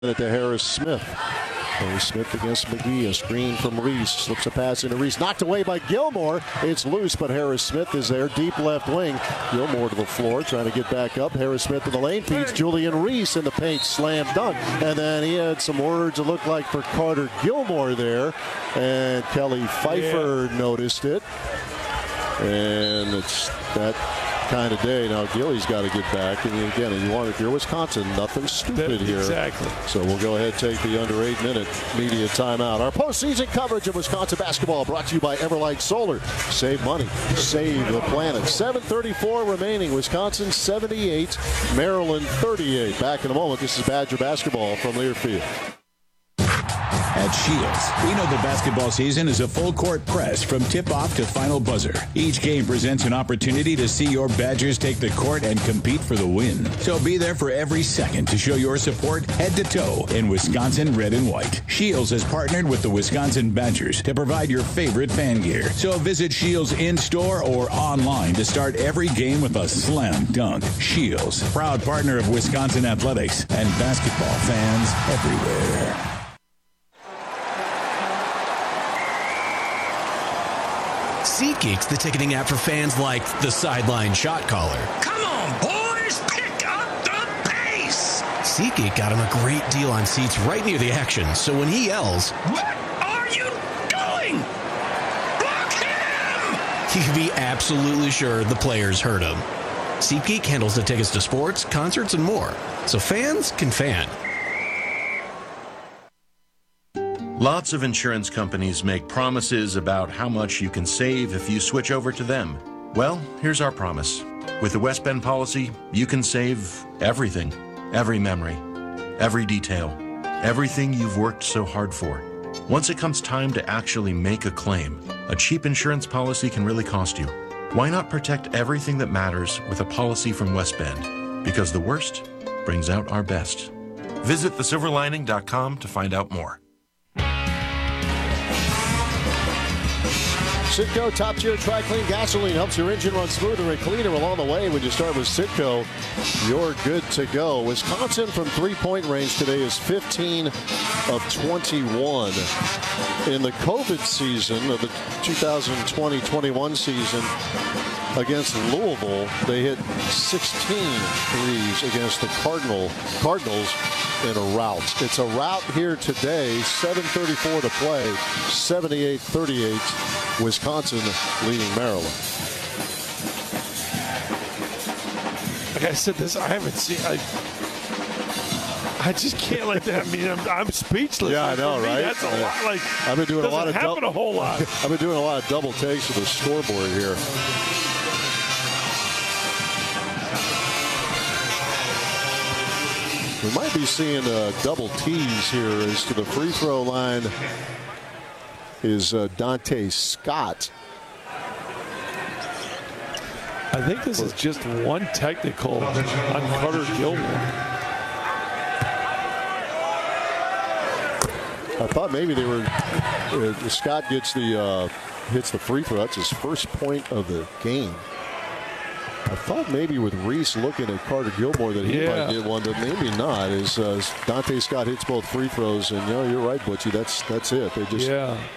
To Harris Smith. Harris Smith against McGee. A screen from Reese. Slips a pass into Reese. Knocked away by Gilmore. It's loose, but Harris Smith is there. Deep left wing. Gilmore to the floor, trying to get back up. Harris Smith in the lane. Feeds Julian Reese in the paint. Slam dunk. And then he had some words it looked like for Carter Gilmore there. And Kelly Pfeiffer noticed it. And it's that kind of day. Now Gilly's got to get back, and again, if you're Wisconsin, nothing stupid here. Exactly. So we'll go ahead and take the under 8-minute media timeout. Our postseason coverage of Wisconsin basketball brought to you by Everlight Solar. Save money, save the planet. 7:34 remaining. Wisconsin 78, Maryland 38. Back in a moment. This is Badger basketball from Learfield. At Shields, we know the basketball season is a full-court press from tip-off to final buzzer. Each game presents an opportunity to see your Badgers take the court and compete for the win. So be there for every second to show your support head to toe in Wisconsin red and white. Shields has partnered with the Wisconsin Badgers to provide your favorite fan gear. So visit Shields in-store or online to start every game with a slam dunk. Shields, proud partner of Wisconsin athletics and basketball fans everywhere. SeatGeek's the ticketing app for fans like the sideline shot caller. Come on, boys, pick up the pace! SeatGeek got him a great deal on seats right near the action, so when he yells, "What are you doing? Block him!" he can be absolutely sure the players heard him. SeatGeek handles the tickets to sports, concerts, and more, so fans can fan. Lots of insurance companies make promises about how much you can save if you switch over to them. Well, here's our promise. With the West Bend policy, you can save everything, every memory, every detail, everything you've worked so hard for. Once it comes time to actually make a claim, a cheap insurance policy can really cost you. Why not protect everything that matters with a policy from West Bend? Because the worst brings out our best. Visit thesilverlining.com to find out more. Citgo top-tier tri-clean gasoline helps your engine run smoother and cleaner along the way. When you start with Citgo, you're good to go. Wisconsin from three-point range today is 15 of 21. In the COVID season of the 2020-21 season against Louisville, they hit 16 threes against the Cardinals in a rout. It's a rout here today, 7:34 to play, 78-38. Wisconsin leading Maryland. Like I said, I haven't seen. I just can't let that. I mean, I'm speechless. Yeah, I know, right? That's a lot. Like I've been doing a lot of happen a whole lot. I've been doing a lot of double takes of the scoreboard here. We might be seeing double T's here as to the free throw line. Is Dante Scott. I think this is just one technical on Carter Gilmore. I thought maybe they were. Scott gets hits the free throw. That's his first point of the game. I thought maybe with Reese looking at Carter Gilmore that he might get one, but maybe not. As Dante Scott hits both free throws, and you're right, Butchie. That's it. They just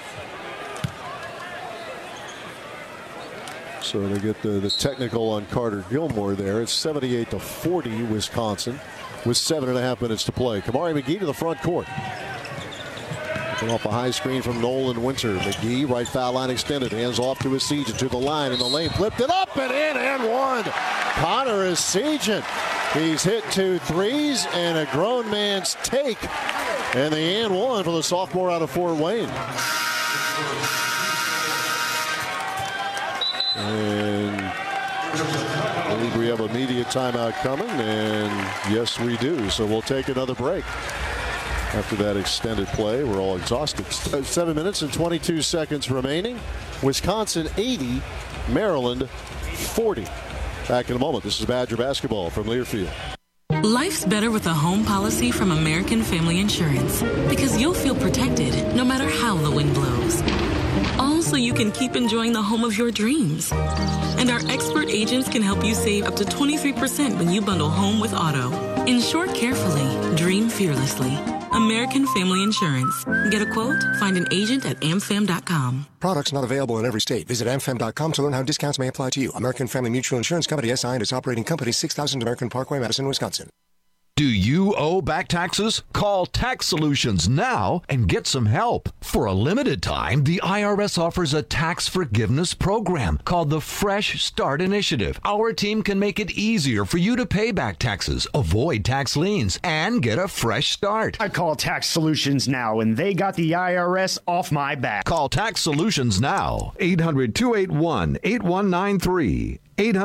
So they get the technical on Carter Gilmore there. It's 78-40 Wisconsin with 7.5 minutes to play. Kamari McGee to the front court. Off a high screen from Nolan Winter. McGee, right foul line extended. Hands off to Essegian to the line in the lane. Flipped it up and in and one. Connor Essegian. He's hit 2 threes and a grown man's take. And the and one for the sophomore out of Fort Wayne. And I believe we have a media timeout coming, and yes, we do. So we'll take another break. After that extended play, we're all exhausted. 7 minutes and 22 seconds remaining. Wisconsin 80, Maryland 40. Back in a moment. This is Badger basketball from Learfield. Life's better with a home policy from American Family Insurance because you'll feel protected no matter how the wind blows. Also, you can keep enjoying the home of your dreams. And our expert agents can help you save up to 23% when you bundle home with auto. Insure carefully, dream fearlessly. American Family Insurance. Get a quote? Find an agent at amfam.com. Products not available in every state. Visit amfam.com to learn how discounts may apply to you. American Family Mutual Insurance Company, SI, and its operating company, 6000 American Parkway, Madison, Wisconsin. Do you owe back taxes? Call Tax Solutions now and get some help. For a limited time, the IRS offers a tax forgiveness program called the Fresh Start Initiative. Our team can make it easier for you to pay back taxes, avoid tax liens, and get a fresh start. I call Tax Solutions now, and they got the IRS off my back. Call Tax Solutions now. 800-281-8193.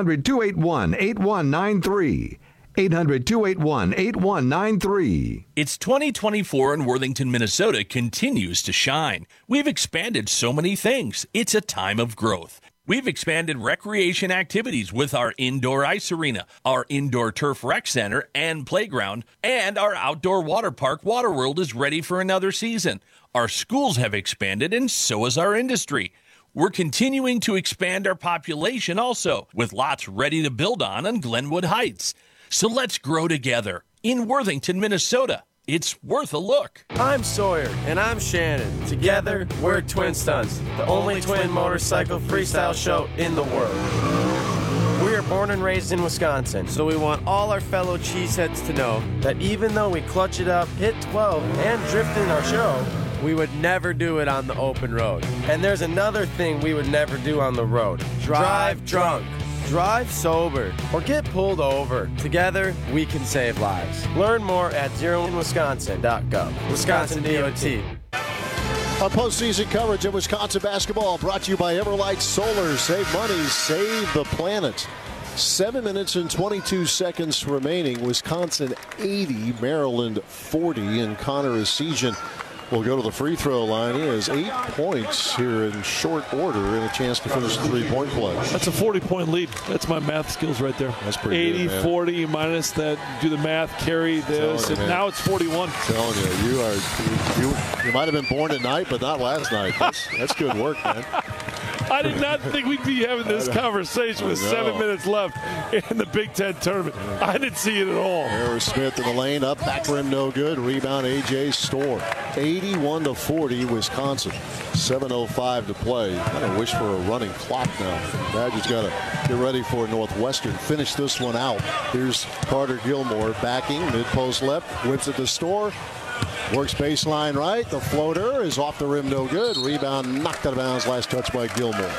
800-281-8193. 800-281-8193. It's 2024 and Worthington, Minnesota continues to shine. We've expanded so many things. It's a time of growth. We've expanded recreation activities with our indoor ice arena, our indoor turf rec center and playground, and our outdoor water park, Waterworld, is ready for another season. Our schools have expanded, and so has our industry. We're continuing to expand our population also, with lots ready to build on Glenwood Heights. So let's grow together. In Worthington, Minnesota, it's worth a look. I'm Sawyer, and I'm Shannon. Together, we're Twin Stunts, the only twin motorcycle freestyle show in the world. We are born and raised in Wisconsin, so we want all our fellow cheeseheads to know that even though we clutch it up, hit 12, and drift in our show, we would never do it on the open road. And there's another thing we would never do on the road. Drive drunk. Drive sober or get pulled over. Together, we can save lives. Learn more at zeroinwisconsin.gov. Wisconsin DOT. Our postseason coverage of Wisconsin basketball brought to you by Everlight Solar. Save money, save the planet. 7 minutes and 22 seconds remaining. Wisconsin 80, Maryland 40, and Connor Essegian will go to the free throw line. He has 8 points here in short order and a chance to finish the three-point play. That's a 40-point lead. That's my math skills right there. That's pretty 80, good, man. 40 minus that. Do the math, carry this, and now it's 41. I'm telling you, you might have been born tonight, but not last night. That's good work, man. I did not think we'd be having this conversation with 7 minutes left in the Big Ten tournament. I didn't see it at all. Harris Smith in the lane, up, back rim, no good. Rebound, A.J. Storr. 81-40, Wisconsin. 7:05 to play. Kind of wish for a running clock now. Badgers got to get ready for Northwestern. Finish this one out. Here's Carter Gilmore backing, mid-post left, whips it to Storr. Works baseline right. The floater is off the rim, no good. Rebound knocked out of bounds. Last touch by Gilmore.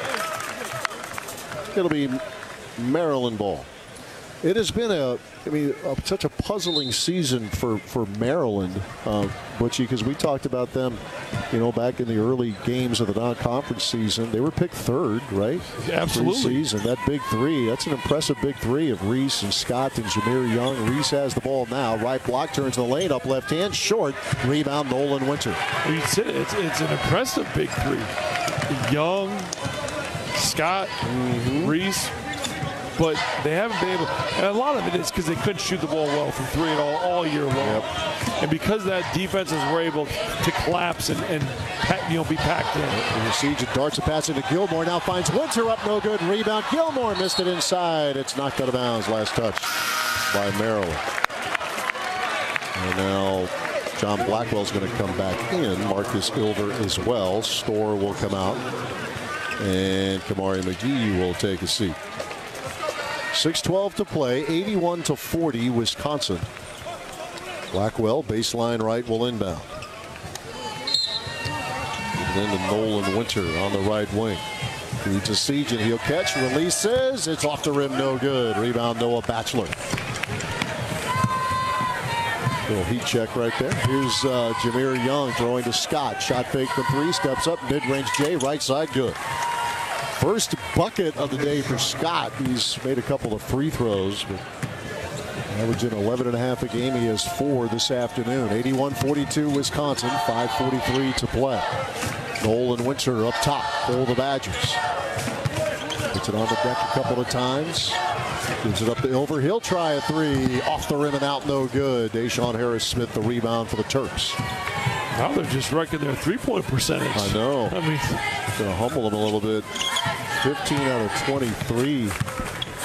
It'll be Maryland ball. It has been such a puzzling season for Maryland, Butchie, because we talked about them, back in the early games of the non-conference season. They were picked third, right? Absolutely. Preseason. That big three, that's an impressive big three of Reese and Scott and Jameer Young. Reese has the ball now. Right block, turns the lane, up left hand, short. Rebound, Nolan Winter. It's an impressive big three. Young, Scott, Reese. But they haven't been able, and a lot of it is because they couldn't shoot the ball well from three at all year long. Yep. And because that defenses were able to collapse and be packed in. The siege darts a pass into Gilmore, now finds Winter up, no good. Rebound, Gilmore missed it inside. It's knocked out of bounds. Last touch by Maryland. And now John Blackwell's going to come back in. Marcus Ilver as well. Storr will come out. And Kamari McGee will take a seat. 6:12 to play, 81-40, Wisconsin. Blackwell, baseline right, will inbound. And then to Nolan Winter on the right wing. Feeds to Siege, and he'll catch, releases, it's off the rim, no good. Rebound, Noah Batchelor. Little heat check right there. Here's Jameer Young throwing to Scott. Shot fake from three, steps up, mid-range J, right side, good. First bucket of the day for Scott. He's made a couple of free throws, but averaging 11.5 a game. He has 4 this afternoon. 81-42 Wisconsin, 5:43 to play. Nolan Winter up top for the Badgers. Puts it on the deck a couple of times. Gives it up to Ilver. He'll try a three. Off the rim and out, no good. Deshaun Harris Smith, the rebound for the Terps. Now they're just wrecking their three-point percentage. I know. I mean, going to humble them a little bit. 15 out of 23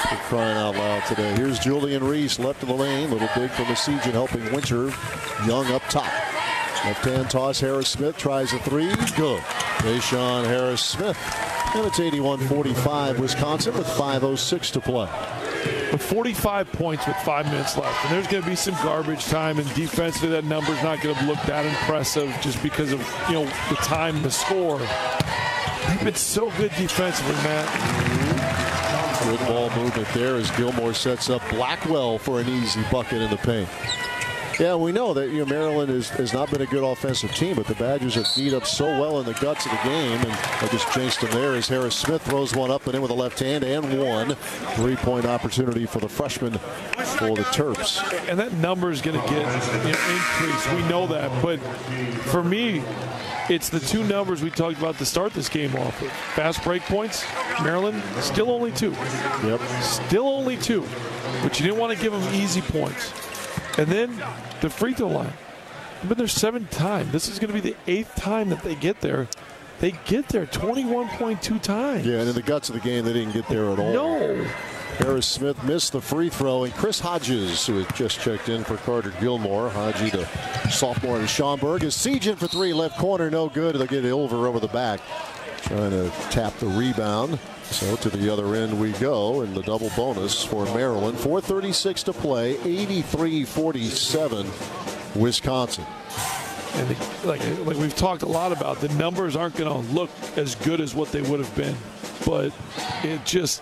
for crying out loud today. Here's Julian Reese, left of the lane. Little dig from Essegian, helping Winter. Young up top. Left-hand toss, Harris-Smith tries a three. Good. Deshaun Harris-Smith. And it's 81-45, Wisconsin with 5:06 to play. With 45 points with 5 minutes left. And there's going to be some garbage time, and defensively that number's not going to look that impressive just because of, the time to score. They've been so good defensively, Matt. Good ball movement there as Gilmore sets up Blackwell for an easy bucket in the paint. Yeah, we know that Maryland has not been a good offensive team, but the Badgers have beat up so well in the guts of the game, and I just jinxed him there as Harris-Smith throws one up and in with a left hand and one. 3-point opportunity for the freshman for the Terps. And that number is going to get increased. We know that, but for me, it's the two numbers we talked about to start this game off with. Fast break points, Maryland, still only 2. Yep. Still only 2. But you didn't want to give them easy points. And then the free throw line. They've been there 7 times. This is going to be the 8th time that they get there. They get there 21.2 times. Yeah, and in the guts of the game, they didn't get there at all. No. Harris-Smith missed the free throw, and Chris Hodges, who had just checked in for Carter Gilmore. Hodgie, the sophomore in Schaumburg, is sieging for 3, left corner, no good. They'll get it over the back. Trying to tap the rebound. So to the other end we go, and the double bonus for Maryland. 4:36 to play, 83-47, Wisconsin. And like we've talked a lot about, the numbers aren't going to look as good as what they would have been, but it just.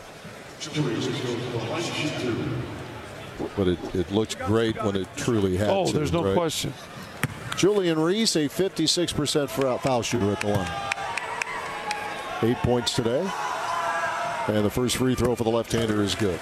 But it looks great when it truly had to. Oh, there's no question. Julian Reese, a 56% foul shooter at the line. 8 points today. And the first free throw for the left-hander is good.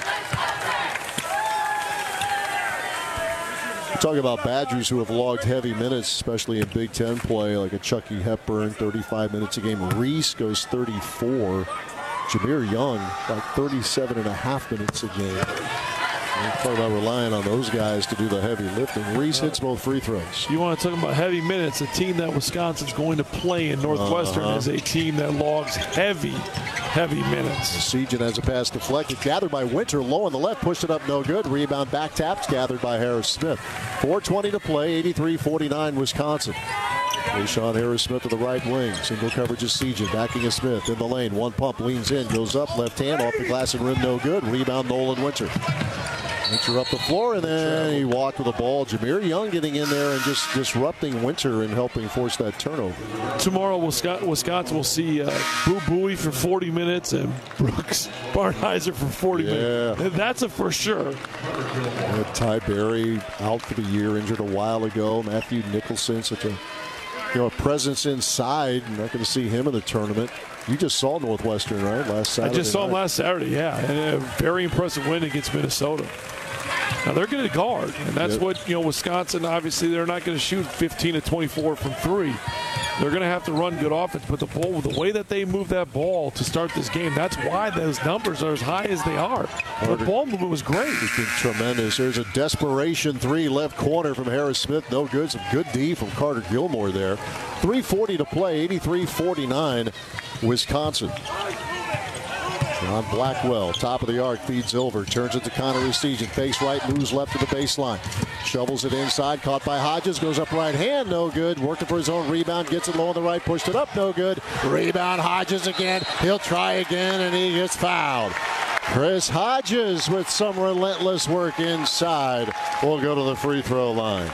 We talk about Badgers who have logged heavy minutes, especially in Big Ten play, like a Chucky Hepburn, 35 minutes a game. Reese goes 34. Jameer Young, like 37.5 minutes a game. Talk about relying on those guys to do the heavy lifting. Reese hits both free throws. You want to talk about heavy minutes? A team that Wisconsin's going to play in Northwestern is a team that logs heavy minutes. Essegian has a pass deflected, gathered by Winter, low on the left, pushed it up, no good. Rebound back taps, gathered by Harris-Smith. 4:20 to play, 83-49 Wisconsin. Deshaun Harris-Smith to the right wing. Single coverage Essegian, backing is Smith in the lane. One pump, leans in, goes up, left hand, off the glass and rim, no good. Rebound Nolan Winter. Winter up the floor, and then he walked with the ball. Jameer Young getting in there and just disrupting Winter and helping force that turnover. Tomorrow, Wisconsin will see Boo Buie for 40 minutes and Brooks Barnheiser for 40 minutes. That's a for sure. Ty Berry out for the year, injured a while ago. Matthew Nicholson, such a presence inside. You're not going to see him in the tournament. You just saw Northwestern, right, last Saturday? I just saw him last Saturday, yeah. And a very impressive win against Minnesota. Now, they're going to guard, and that's what, Wisconsin, obviously, they're not going to shoot 15 to 24 from 3. They're going to have to run good offense, but the way that they move that ball to start this game, that's why those numbers are as high as they are. The ball movement was great. It's been tremendous. There's a desperation 3 left corner from Harris-Smith. No good. Some good D from Carter Gilmore there. 3:40 to play, 83-49 Wisconsin. John Blackwell, top of the arc, feeds over, turns it to Connor Essegian, fakes right, moves left to the baseline, shovels it inside, caught by Hodges, goes up right hand, no good, working for his own rebound, gets it low on the right, pushed it up, no good, rebound Hodges again, he'll try again, and he gets fouled. Chris Hodges with some relentless work inside will go to the free throw line.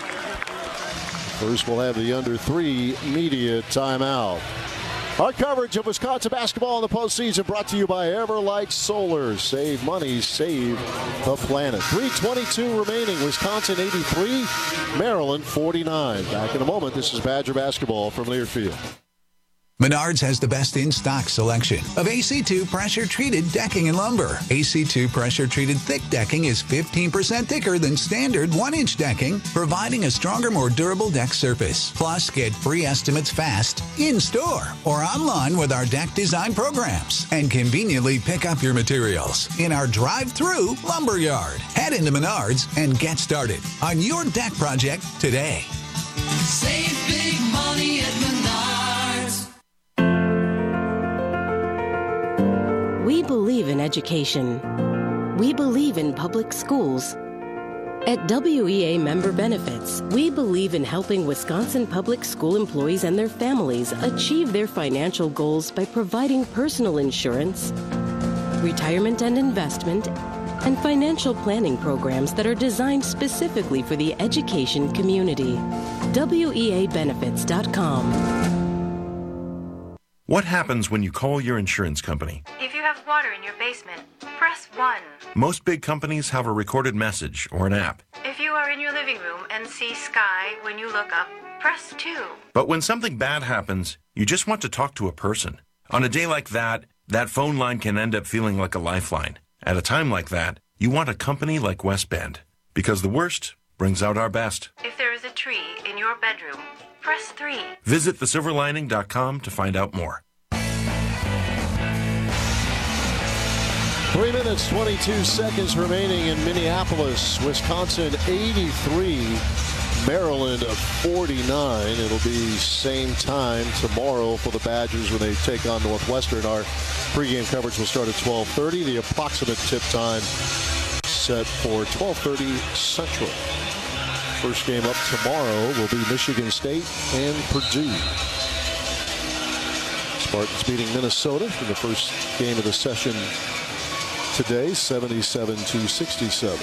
First, we'll have the under 3 media timeout. Our coverage of Wisconsin basketball in the postseason brought to you by Everlight Solar. Save money, save the planet. 3:22 remaining. Wisconsin 83, Maryland 49. Back in a moment. This is Badger basketball from Learfield. Menards has the best in-stock selection of AC2 pressure-treated decking and lumber. AC2 pressure-treated thick decking is 15% thicker than standard 1-inch decking, providing a stronger, more durable deck surface. Plus, get free estimates fast, in-store, or online with our deck design programs. And conveniently pick up your materials in our drive-through lumber yard. Head into Menards and get started on your deck project today. Save big money at Menards. We believe in education. We believe in public schools. At WEA Member Benefits, we believe in helping Wisconsin public school employees and their families achieve their financial goals by providing personal insurance, retirement and investment, and financial planning programs that are designed specifically for the education community. WEAbenefits.com. What happens when you call your insurance company? If you have water in your basement, press 1. Most big companies have a recorded message or an app. If you are in your living room and see sky when you look up, press 2. But when something bad happens, you just want to talk to a person. On a day like that, that phone line can end up feeling like a lifeline. At a time like that, you want a company like West Bend, because the worst brings out our best. If there is a tree in your bedroom, press 3. Visit thesilverlining.com to find out more. 3 minutes, 22 seconds remaining in Minneapolis, Wisconsin 83, Maryland 49. It'll be same time tomorrow for the Badgers when they take on Northwestern. Our pregame coverage will start at 12:30. The approximate tip time set for 12:30 Central. First game up tomorrow will be Michigan State and Purdue. Spartans beating Minnesota in the first game of the session today, 77-67.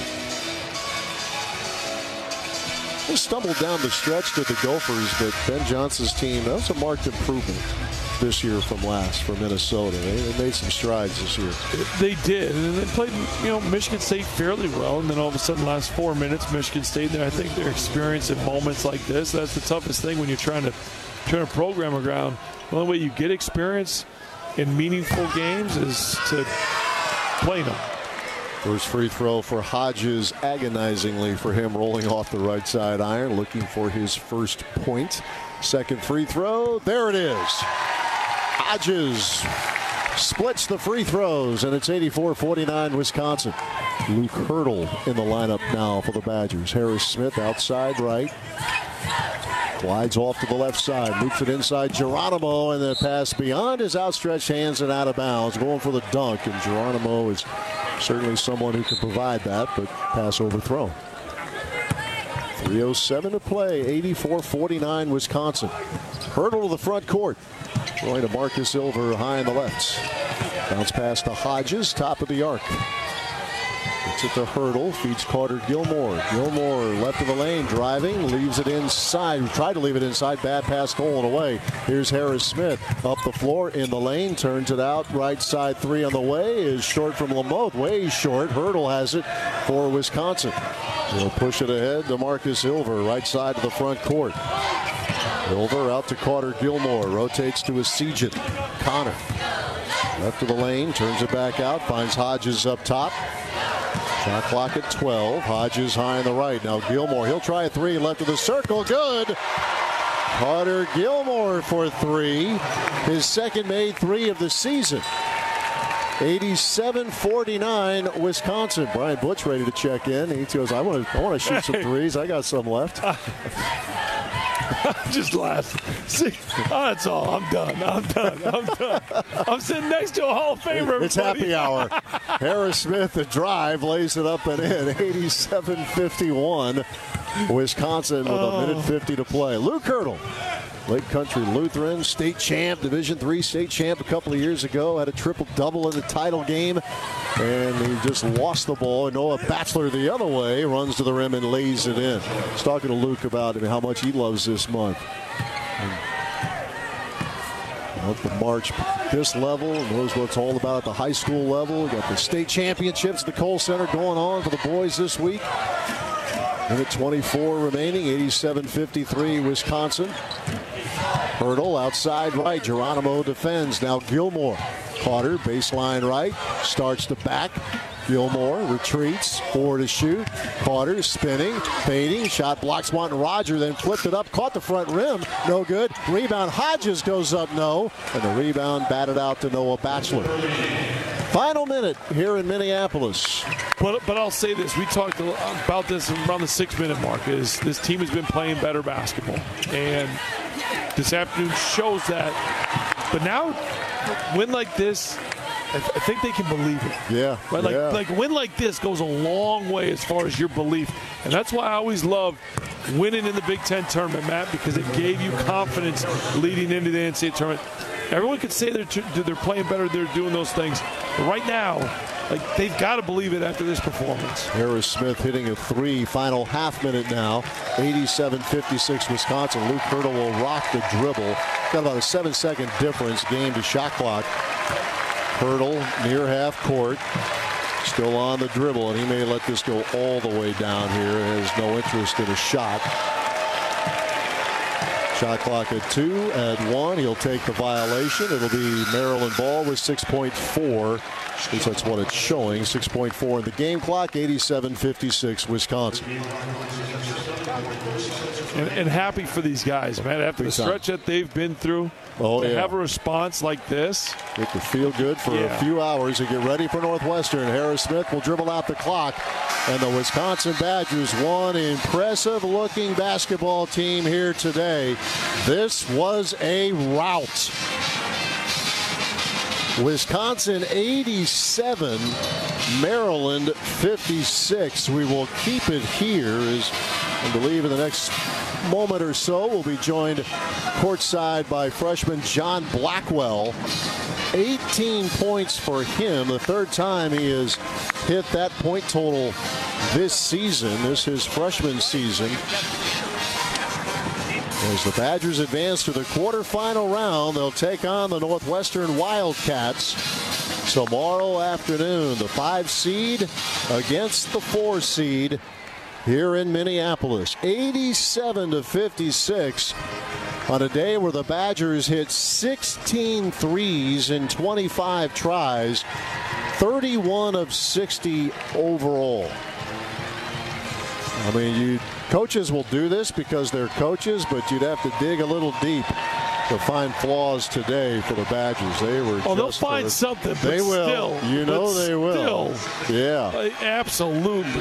They stumbled down the stretch to the Gophers, but Ben Johnson's team, that was a marked improvement this year from last for Minnesota. They made some strides this year. They did, and they played, Michigan State fairly well, and then all of a sudden, last 4 minutes, Michigan State. I think their experience in moments like this, that's the toughest thing when you're trying to program around. The only way you get experience in meaningful games is to play them. First free throw for Hodges, agonizingly for him, rolling off the right side iron, looking for his first point. Second free throw, there it is. Hodges splits the free throws, and it's 84-49 Wisconsin. Luke Hurdle in the lineup now for the Badgers. Harris Smith outside right. Glides off to the left side, moves it inside Geronimo, and the pass beyond his outstretched hands and out of bounds, going for the dunk, and Geronimo is certainly someone who can provide that, but pass overthrown. 3:07 to play, 84-49 Wisconsin. Hurdle to the front court, going to Marcus Silver high in the left. Bounce pass to Hodges, top of the arc. Gets it to Hurdle, feeds Carter Gilmore. Gilmore left of the lane, driving, leaves it inside. Tried to leave it inside, bad pass stolen away. Here's Harris Smith up the floor in the lane, turns it out, right side three on the way, is short from Lamoth, way short. Hurdle has it for Wisconsin. They'll push it ahead to Marcus Silver, right side of the front court. Silver out to Carter Gilmore, rotates to Essegian. Connor left of the lane, turns it back out, finds Hodges up top. Shot clock at 12. Hodges high on the right. Now Gilmore, he'll try a three, left of the circle, good. Carter Gilmore for three. His second made three of the season. 87-49 Wisconsin. Brian Butch ready to check in. He goes, I want to shoot some threes. I got some left. Just last. That's all. I'm done. I'm sitting next to a Hall of Famer. It's happy hour. Harris Smith, the drive, lays it up and in. 87-51. Wisconsin with a minute 50 to play. Luke Hurdle, Lake Country Lutheran, state champ, Division III state champ a couple of years ago. Had a triple-double in the title game. And he just lost the ball. Noah Batchelor the other way runs to the rim and lays it in. He's talking to Luke about how much he loves this month. And the March this level, knows what it's all about at the high school level. We got the state championships at the Kohl Center going on for the boys this week. Minute 24 remaining, 87-53 Wisconsin. Hurdle outside right, Geronimo defends. Now Gilmore. Carter, baseline right, starts to back. Gilmore retreats, four to shoot. Carter spinning, fading, shot blocks Martin Roger, then flipped it up, caught the front rim, no good. Rebound, Hodges goes up, no. And the rebound batted out to Noah Batchelor. Final minute here in Minneapolis. But I'll say this, we talked about this around the 6-minute mark, is this team has been playing better basketball. And this afternoon shows that. But now, win like this, I think they can believe it. Yeah. Right? Like a win like this goes a long way as far as your belief. And that's why I always love winning in the Big Ten tournament, Matt, because it gave you confidence leading into the NCAA tournament. Everyone could say they're playing better, they're doing those things. But right now, they've got to believe it after this performance. Harris Smith hitting a 3. Final half minute now. 87-56 Wisconsin. Luke Hurdle will rock the dribble. Got about a 7-second difference game to shot clock. Hurdle near half court. Still on the dribble, and he may let this go all the way down here. Has no interest in a shot. Shot clock at 2, at 1. He'll take the violation. It'll be Maryland ball with 6.4. At least that's what it's showing. 6.4 in the game clock. 87-56 Wisconsin. And happy for these guys, man. After the stretch that they've been through, to have a response like this. It could feel good for a few hours to get ready for Northwestern. Harris Smith will dribble out the clock. And the Wisconsin Badgers, one impressive-looking basketball team here today. This was a rout. Wisconsin 87, Maryland 56. We will keep it here as I believe in the next moment or so we'll be joined courtside by freshman John Blackwell. 18 points for him, the third time he has hit that point total this season. This is his freshman season. As the Badgers advance to the quarterfinal round, they'll take on the Northwestern Wildcats tomorrow afternoon. The 5 seed against the 4 seed here in Minneapolis. 87-56 on a day where the Badgers hit 16 threes in 25 tries, 31 of 60 overall. I mean, coaches will do this because they're coaches, but you'd have to dig a little deep to find flaws today for the Badgers. They were. Oh, they'll find something. But they will. Still, they will. Yeah. Absolutely.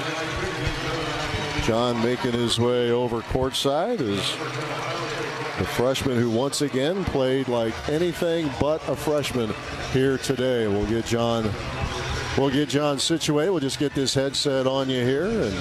John making his way over courtside is the freshman who once again played like anything but a freshman here today. We'll get John situated. We'll just get this headset on you here and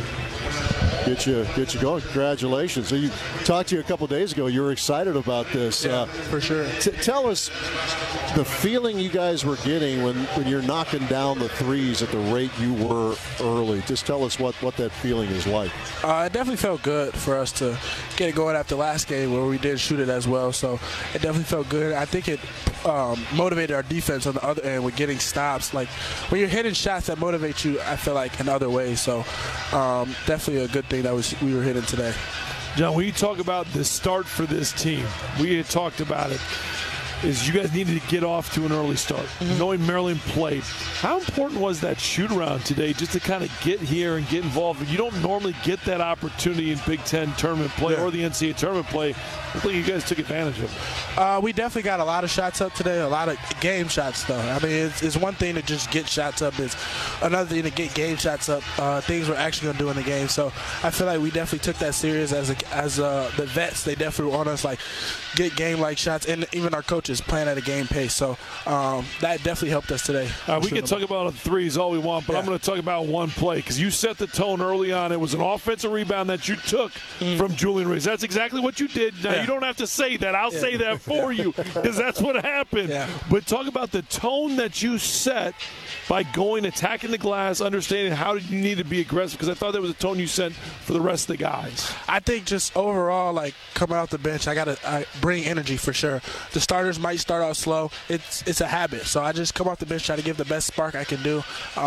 get you going. Congratulations. So you talked to you a couple days ago. You were excited about this. Yeah, for sure. Tell us the feeling you guys were getting when you're knocking down the threes at the rate you were early. Just tell us what that feeling is like. It definitely felt good for us to get it going after last game where we did shoot it as well. So it definitely felt good. I think it motivated our defense on the other end with getting stops. Like when you're hitting shots that motivate you, I feel like in other ways. So definitely a good thing that we were hitting today. John, when you talk about the start for this team, we had talked about it, is you guys needed to get off to an early start. Knowing Maryland played, how important was that shoot-around today just to kind of get here and get involved? You don't normally get that opportunity in Big Ten tournament play or the NCAA tournament play. I think you guys took advantage of it. We definitely got a lot of shots up today, a lot of game shots, though. I mean, it's one thing to just get shots up. It's another thing to get game shots up, things we're actually going to do in the game. So I feel like we definitely took that serious as the vets. They definitely want us, like, get game-like shots, and even our coaches playing at a game pace. So that definitely helped us today. We can talk about threes all we want, but I'm going to talk about one play because you set the tone early on. It was an offensive rebound that you took from Julian Reese. That's exactly what you did. Now, you don't have to say that. I'll say that for you because that's what happened. But talk about the tone that you set by going, attacking the glass, understanding how you need to be aggressive, because I thought that was a tone you set for the rest of the guys. I think just overall, like, coming off the bench, I bring energy for sure. The starters might start out slow. It's a habit. So I just come off the bench, try to give the best spark I can do.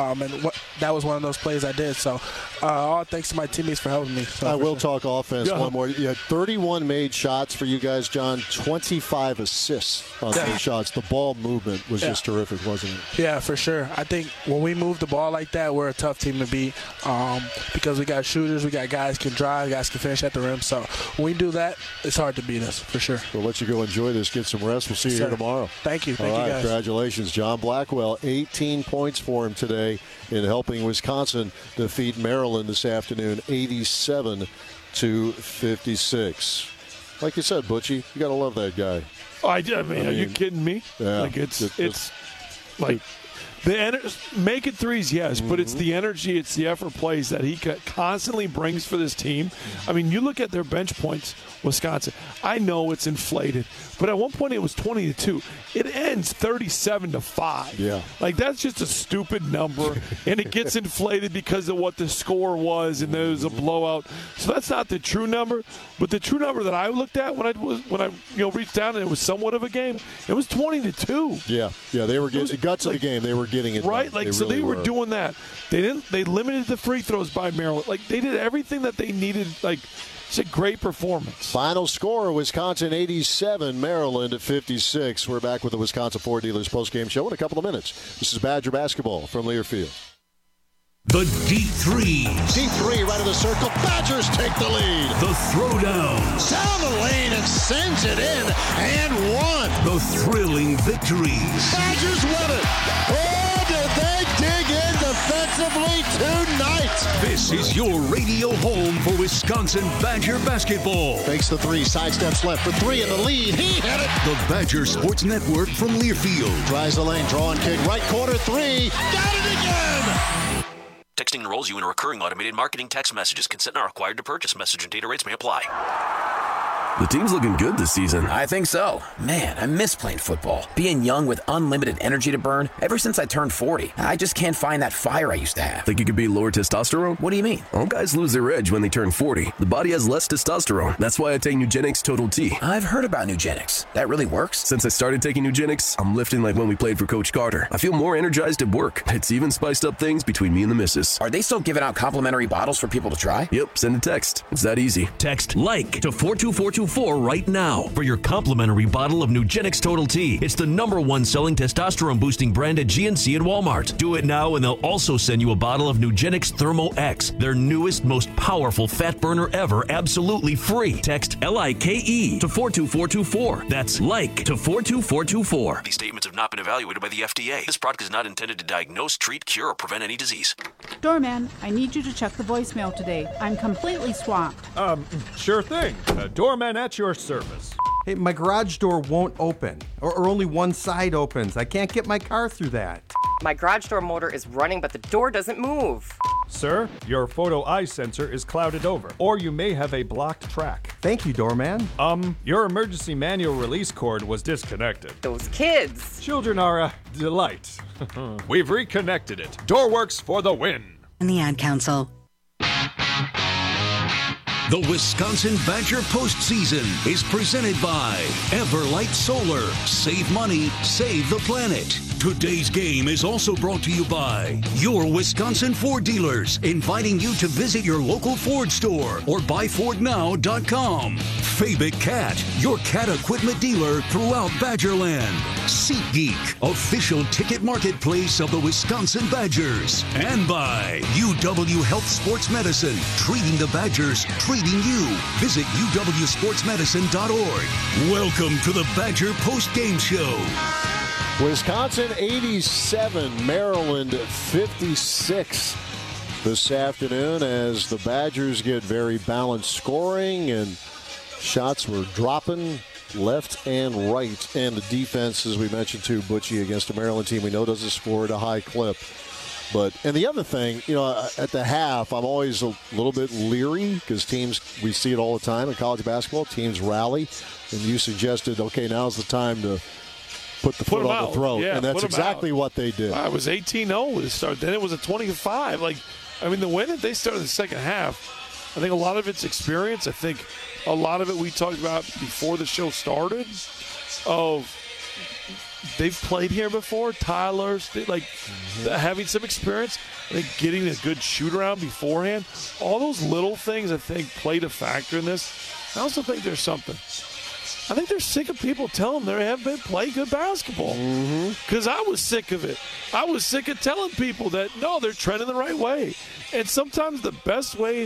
That was one of those plays I did. So all thanks to my teammates for helping me. So I will talk offense one more. You had 31 made shots for you guys, John, 25 assists on those shots. The ball movement was just terrific, wasn't it? Yeah, for sure. I think when we move the ball like that, we're a tough team to beat because we got shooters, we got guys can drive, guys can finish at the rim. So when we do that, it's hard to beat us, for sure. We'll let you go enjoy this, get some rest. We'll see you here tomorrow. Thank you. All right, you guys. Congratulations, John Blackwell. 18 points for him today in helping Wisconsin defeat Maryland this afternoon, 87-56. Like you said, Butchie, you got to love that guy. I mean, are you kidding me? Yeah. Like it's Like, making threes, yes, but it's the energy, it's the effort plays that he constantly brings for this team. I mean, you look at their bench points, Wisconsin. I know it's inflated, but at one point it was 20-2. It ends 37-5. Yeah, like that's just a stupid number, and it gets inflated because of what the score was, and there was a blowout. So that's not the true number. But the true number that I looked at when I reached down and it was somewhat of a game, it was 20-2. Yeah, they were getting guts of the game. They were getting it right. Done. They were doing that. They limited the free throws by Maryland. Like they did everything that they needed. Like it's a great performance. Final score: Wisconsin 87, Maryland 56. We're back with the Wisconsin Ford Dealers postgame show in a couple of minutes. This is Badger basketball from Learfield. The deep threes. Deep three, right of the circle. Badgers take the lead. The throwdowns. Down the lane and sends it in and one. The thrilling victories. Badgers win it. Oh, did they dig in defensively tonight? This is your radio home for Wisconsin Badger basketball. Fakes the three, sidesteps left for three in the lead. He hit it. The Badger Sports Network from Learfield. Tries the lane, drawing kick, right corner three. Got it again. Texting enrolls you in a recurring automated marketing text messages. Consent not required to purchase. Message and data rates may apply. The team's looking good this season. I think so. Man, I miss playing football. Being young with unlimited energy to burn. Ever since I turned 40, I just can't find that fire I used to have. Think you could be lower testosterone? What do you mean? All guys lose their edge when they turn 40. The body has less testosterone. That's why I take Nugenix Total T. I've heard about Nugenix. That really works? Since I started taking Nugenix, I'm lifting like when we played for Coach Carter. I feel more energized at work. It's even spiced up things between me and the missus. Are they still giving out complimentary bottles for people to try? Yep, send a text. It's that easy. Text LIKE to 42424 right now for your complimentary bottle of Nugenix Total T. It's the #1 selling testosterone boosting brand at GNC and Walmart. Do it now and they'll also send you a bottle of Nugenix Thermo X, their newest, most powerful fat burner ever, absolutely free. Text LIKE to 42424. That's LIKE to 42424. These statements have not been evaluated by the FDA. This product is not intended to diagnose, treat, cure, or prevent any disease. Doorman, I need you to check the voicemail today. I'm completely swamped. Sure thing. Doorman at your service. Hey, my garage door won't open, or only one side opens. I can't get my car through that. My garage door motor is running, but the door doesn't move. Sir, your photo eye sensor is clouded over, or you may have a blocked track. Thank you, doorman. Your emergency manual release cord was disconnected. Those kids. Children are a delight. We've reconnected it. Doorworks for the win. And the Ad Council. The Wisconsin Badger postseason is presented by Everlight Solar. Save money, save the planet. Today's game is also brought to you by your Wisconsin Ford dealers, inviting you to visit your local Ford store or buyfordnow.com. Fabic Cat, your cat equipment dealer throughout Badgerland. SeatGeek, official ticket marketplace of the Wisconsin Badgers. And by UW Health Sports Medicine, treating the Badgers, treating you. Visit uwsportsmedicine.org. Welcome to the Badger Post Game Show. Wisconsin 87, Maryland 56 this afternoon as the Badgers get very balanced scoring and shots were dropping left and right. And the defense, as we mentioned too, Butchie against a Maryland team we know doesn't score at a high clip. And the other thing, at the half, I'm always a little bit leery because teams, we see it all the time in college basketball, teams rally. And you suggested, okay, now's the time to put the foot on the throat. Yeah, and that's exactly what they did. It was 18-0 to start. Then it was a 20-5. The way that they started the second half, I think a lot of it's experience. I think a lot of it we talked about before the show started of they've played here before. Tyler's having some experience. I think getting a good shoot around beforehand. All those little things I think played a factor in this. I also think there's something. I think they're sick of people telling them they haven't been playing good basketball. Because I was sick of it. I was sick of telling people that, no, they're trending the right way. And sometimes the best way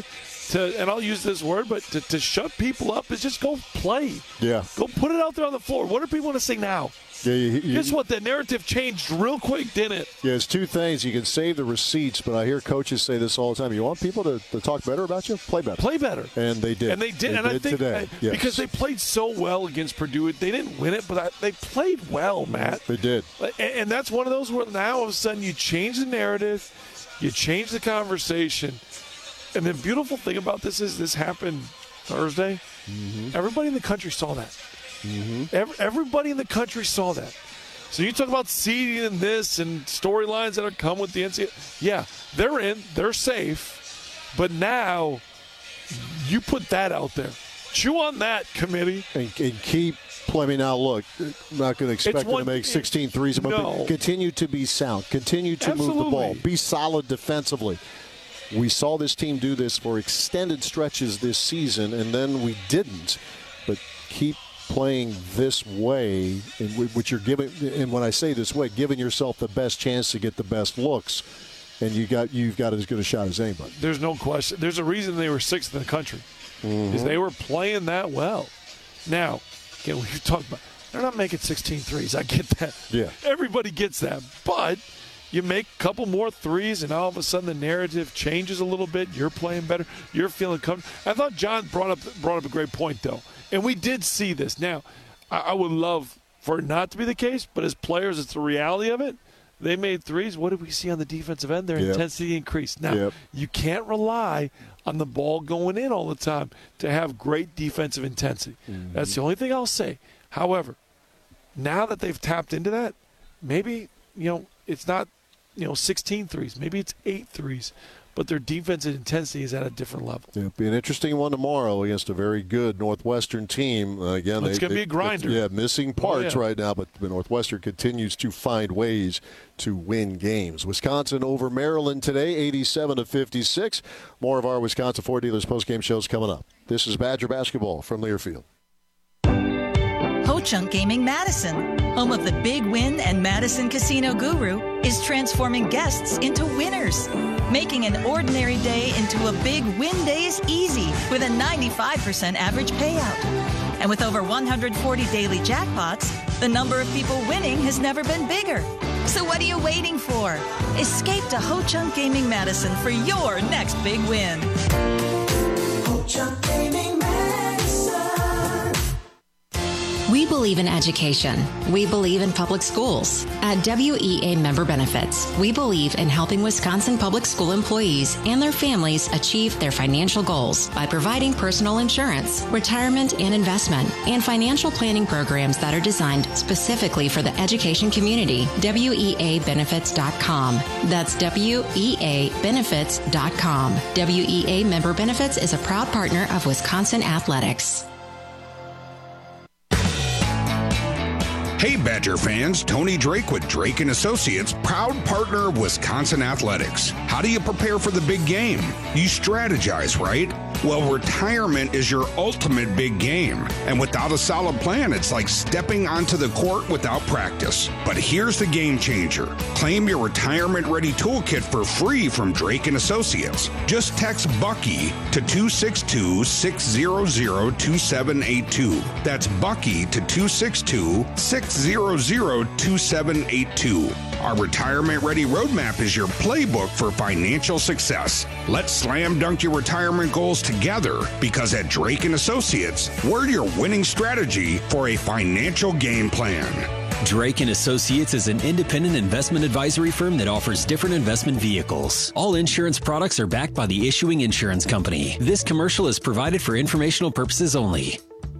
and I'll use this word, but to shut people up is just go play. Yeah. Go put it out there on the floor. What do people want to say now? Yeah, Guess what? The narrative changed real quick, didn't it? Yeah, it's two things. You can save the receipts, but I hear coaches say this all the time. You want people to talk better about you? Play better. Play better. And they did. And they did. I think today. Yes. Because they played so well against Purdue. They didn't win it, but they played well, Matt. They did. And that's one of those where now all of a sudden you change the narrative, you change the conversation. And the beautiful thing about this is this happened Thursday. Mm-hmm. Everybody in the country saw that. Mm-hmm. Everybody in the country saw that. So you talk about seeding and this and storylines that are come with the NCAA. Yeah, they're in. They're safe. But now you put that out there. Chew on that, committee. And keep playing. Now, look, I'm not going to expect them to make 16 threes. But continue to be sound. Continue to move the ball. Be solid defensively. We saw this team do this for extended stretches this season, and then we didn't. But keep playing this way, in which you're giving, and when I say this way, giving yourself the best chance to get the best looks, and you've got as good a shot as anybody. There's no question. There's a reason they were 6th in the country, is they were playing that well. Now, again, we've talked about they're not making 16 threes. I get that. Yeah, everybody gets that, but you make a couple more threes, and all of a sudden the narrative changes a little bit. You're playing better. You're feeling comfortable. I thought John brought up a great point, though. And we did see this. Now, I would love for it not to be the case, but as players, it's the reality of it. They made threes. What did we see on the defensive end? Their intensity increased. Now, you can't rely on the ball going in all the time to have great defensive intensity. Mm-hmm. That's the only thing I'll say. However, now that they've tapped into that, maybe, it's not, 16 threes. Maybe it's 8 threes. But their defensive intensity is at a different level. Yeah, it'll be an interesting one tomorrow against a very good Northwestern team. Again, it's going to be a grinder. Missing parts right now, but Northwestern continues to find ways to win games. Wisconsin over Maryland today, 87-56. More of our Wisconsin Ford Dealers postgame shows coming up. This is Badger Basketball from Learfield. Ho-Chunk Gaming Madison, home of the Big Win and Madison Casino Guru, is transforming guests into winners, making an ordinary day into a big win days easy with a 95% average payout. And with over 140 daily jackpots, the number of people winning has never been bigger. So what are you waiting for? Escape to Ho-Chunk Gaming Madison for your next big win. Ho-Chunk Gaming Madison. We believe in education. We believe in public schools. At WEA Member Benefits, we believe in helping Wisconsin public school employees and their families achieve their financial goals by providing personal insurance, retirement and investment, and financial planning programs that are designed specifically for the education community. WEAbenefits.com. That's WEAbenefits.com. WEA Member Benefits is a proud partner of Wisconsin Athletics. Hey Badger fans, Tony Drake with Drake & Associates, proud partner of Wisconsin Athletics. How do you prepare for the big game? You strategize, right? Well, retirement is your ultimate big game. And without a solid plan, it's like stepping onto the court without practice. But here's the game changer. Claim your retirement-ready toolkit for free from Drake & Associates. Just text Bucky to 262-600-2782. That's Bucky to 262-600-2782. Our retirement-ready roadmap is your playbook for financial success. Let's slam dunk your retirement goals together, because at Drake & Associates, we're your winning strategy for a financial game plan. Drake & Associates is an independent investment advisory firm that offers different investment vehicles. All insurance products are backed by the issuing insurance company. This commercial is provided for informational purposes only.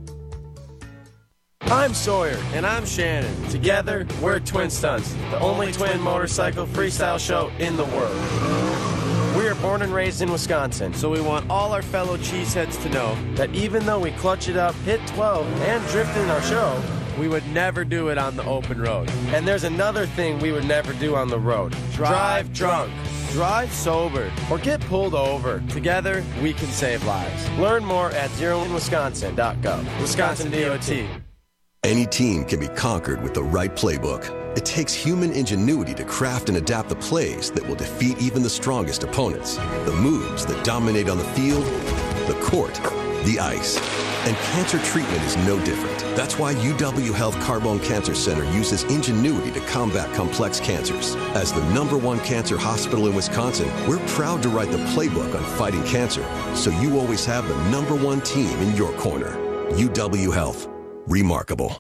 I'm Sawyer. And I'm Shannon. Together, we're Twin Stunts, the only twin motorcycle freestyle show in the world. We are born and raised in Wisconsin, so we want all our fellow cheeseheads to know that even though we clutch it up, hit 12, and drift in our show, we would never do it on the open road. And there's another thing we would never do on the road. Drive drunk. Drive sober, or get pulled over. Together, we can save lives. Learn more at zeroinwisconsin.gov. Wisconsin DOT. Any team can be conquered with the right playbook. It takes human ingenuity to craft and adapt the plays that will defeat even the strongest opponents. The moves that dominate on the field the court, the ice. And cancer treatment is no different. That's why UW Health Carbone Cancer Center uses ingenuity to combat complex cancers. As the #1 cancer hospital in Wisconsin, we're proud to write the playbook on fighting cancer, so you always have the #1 team in your corner. UW Health. Remarkable.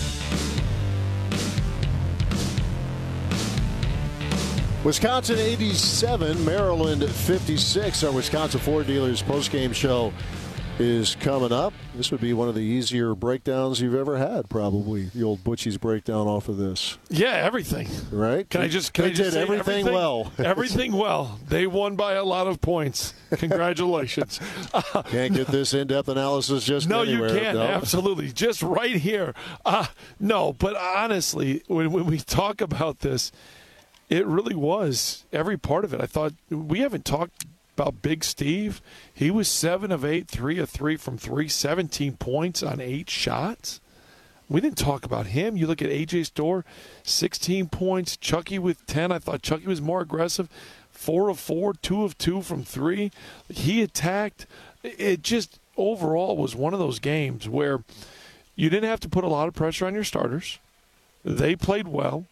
Wisconsin 87, Maryland 56. Our Wisconsin Ford Dealers postgame show is coming up. This would be one of the easier breakdowns you've ever had, probably. The old Butchie's breakdown off of this. Yeah, everything. Right? Can I just say everything well. Everything well. They won by a lot of points. Congratulations. Can't get this in-depth analysis just anywhere. No, you can't. No. Absolutely. Just right here. No, but honestly, when we talk about this, it really was every part of it. I thought we haven't talked about Big Steve. He was 7 of 8, 3 of 3 from 3, 17 points on 8 shots. We didn't talk about him. You look at A.J. Storr, 16 points. Chucky with 10. I thought Chucky was more aggressive. 4 of 4, 2 of 2 from 3. He attacked. It just overall was one of those games where you didn't have to put a lot of pressure on your starters. They played well.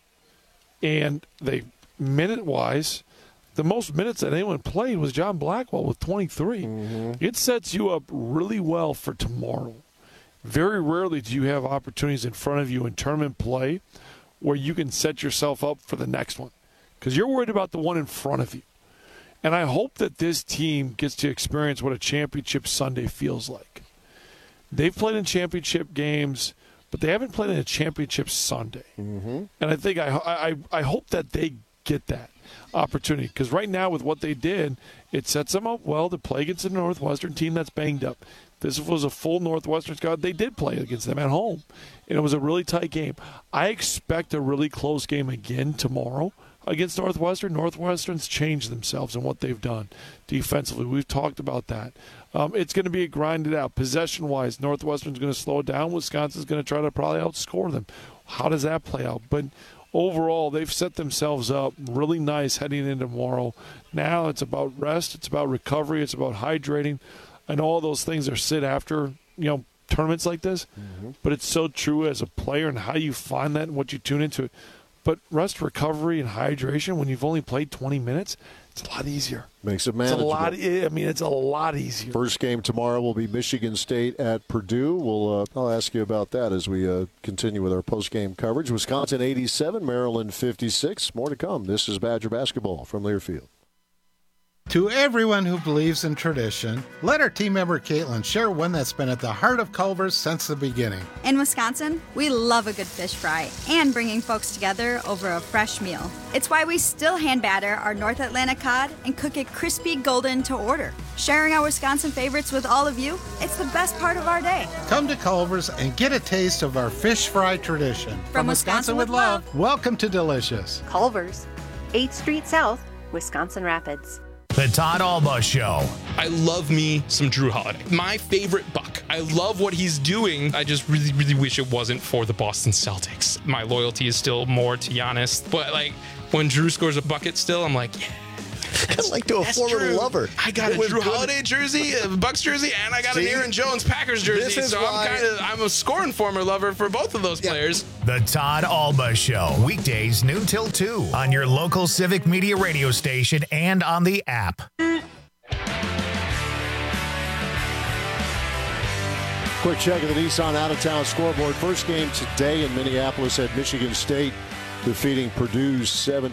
And they, minute-wise, the most minutes that anyone played was John Blackwell with 23. Mm-hmm. It sets you up really well for tomorrow. Very rarely do you have opportunities in front of you in tournament play where you can set yourself up for the next one because you're worried about the one in front of you. And I hope that this team gets to experience what a championship Sunday feels like. They've played in championship games, but they haven't played in a championship Sunday. Mm-hmm. And I think I hope that they get that opportunity because right now with what they did, it sets them up well to play against a Northwestern team that's banged up. This was a full Northwestern squad. They did play against them at home, and it was a really tight game. I expect a really close game again tomorrow against Northwestern. Northwestern's changed themselves in what they've done defensively. We've talked about that. It's going to be a grinded out. Possession-wise, Northwestern's going to slow it down. Wisconsin's going to try to probably outscore them. How does that play out? But overall, they've set themselves up really nice heading into tomorrow. Now it's about rest. It's about recovery. It's about hydrating. And all those things are sit after, tournaments like this. Mm-hmm. But it's so true as a player and how you find that and what you tune into it. But rest, recovery, and hydration when you've only played 20 minutes, it's a lot easier. Makes it manageable. It's a lot easier. First game tomorrow will be Michigan State at Purdue. I'll ask you about that as we continue with our post-game coverage. Wisconsin 87, Maryland 56. More to come. This is Badger Basketball from Learfield. To everyone who believes in tradition, let our team member Caitlin share one that's been at the heart of Culver's since the beginning. In Wisconsin, we love a good fish fry and bringing folks together over a fresh meal. It's why we still hand batter our North Atlantic cod and cook it crispy golden to order. Sharing our Wisconsin favorites with all of you, it's the best part of our day. Come to Culver's and get a taste of our fish fry tradition. From Wisconsin with love. Welcome to Delicious. Culver's, 8th Street South, Wisconsin Rapids. The Todd Alba Show. I love me some Drew Holiday. My favorite Buck. I love what he's doing. I just really, really wish it wasn't for the Boston Celtics. My loyalty is still more to Giannis. But, when Drew scores a bucket still, I'm like, yeah. Kind of like to a former lover. I got a Drew Holiday jersey, a Bucks jersey, and I got an Aaron Jones Packers jersey. So I'm a scoring former lover for both of those players. The Todd Alba Show. Weekdays noon till 2 on your local Civic Media radio station and on the app. Quick check of the Nissan out-of-town scoreboard. First game today in Minneapolis at Michigan State, defeating Purdue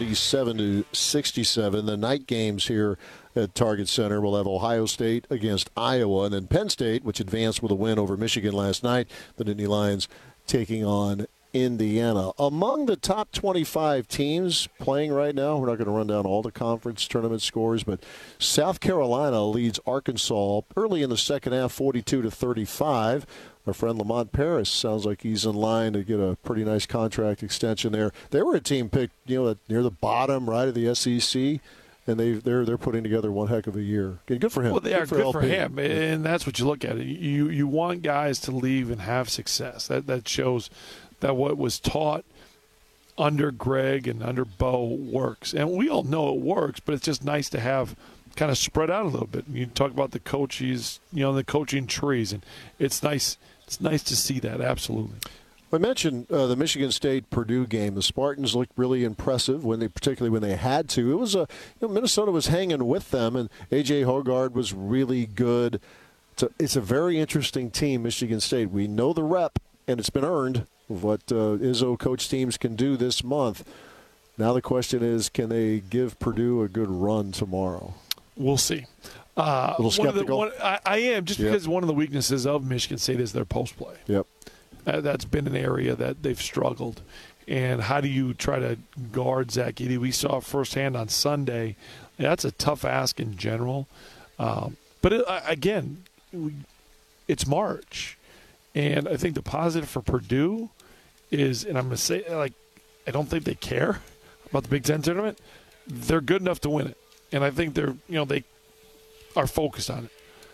77-67. The night games here at Target Center will have Ohio State against Iowa, and then Penn State, which advanced with a win over Michigan last night, the Nittany Lions taking on Indiana. Among the top 25 teams playing right now, we're not going to run down all the conference tournament scores, but South Carolina leads Arkansas early in the second half, 42-35. Our friend Lamont Paris sounds like he's in line to get a pretty nice contract extension there. They were a team picked, near the bottom right of the SEC, and they're putting together one heck of a year. Good for him. Well, they are good for him, and that's what you look at. You want guys to leave and have success. That shows that what was taught under Greg and under Bo works, and we all know it works. But it's just nice to have kind of spread out a little bit. You talk about the coaches, the coaching trees, and it's nice. It's nice to see that, absolutely. I mentioned the Michigan State-Purdue game. The Spartans looked really impressive particularly when they had to. It was Minnesota was hanging with them, and A.J. Hoggard was really good. It's a very interesting team, Michigan State. We know the rep, and it's been earned of what Izzo coach teams can do this month. Now the question is, can they give Purdue a good run tomorrow? We'll see. A little skeptical? I am, just because one of the weaknesses of Michigan State is their post play. Yep. That's been an area that they've struggled. And how do you try to guard Zach Edey? We saw firsthand on Sunday. That's a tough ask in general. But again, it's March. And I think the positive for Purdue is, and I'm going to say, I don't think they care about the Big Ten tournament. They're good enough to win it. And I think they are focused on it.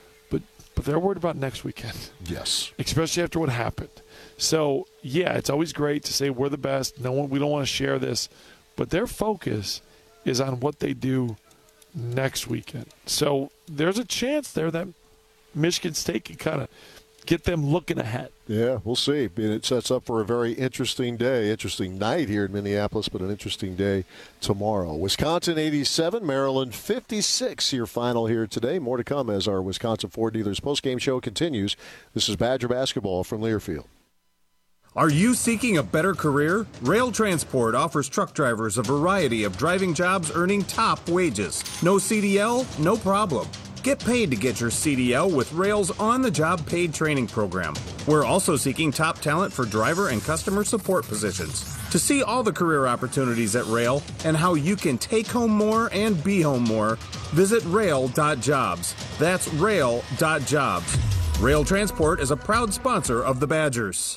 But they're worried about next weekend. Yes. Especially after what happened. So, yeah, it's always great to say we're the best. We don't want to share this. But their focus is on what they do next weekend. So there's a chance there that Michigan State can kind of get them looking ahead. Yeah, we'll see. It sets up for a very interesting day, interesting night here in Minneapolis, but an interesting day tomorrow. Wisconsin 87, Maryland 56, your final here today. More to come as our Wisconsin Ford Dealers postgame show continues. This is Badger Basketball from Learfield. Are you seeking a better career? Rail Transport offers truck drivers a variety of driving jobs earning top wages. No CDL? No problem. Get paid to get your CDL with Rail's on-the-job paid training program. We're also seeking top talent for driver and customer support positions. To see all the career opportunities at Rail and how you can take home more and be home more, visit rail.jobs. That's rail.jobs. Rail Transport is a proud sponsor of the Badgers.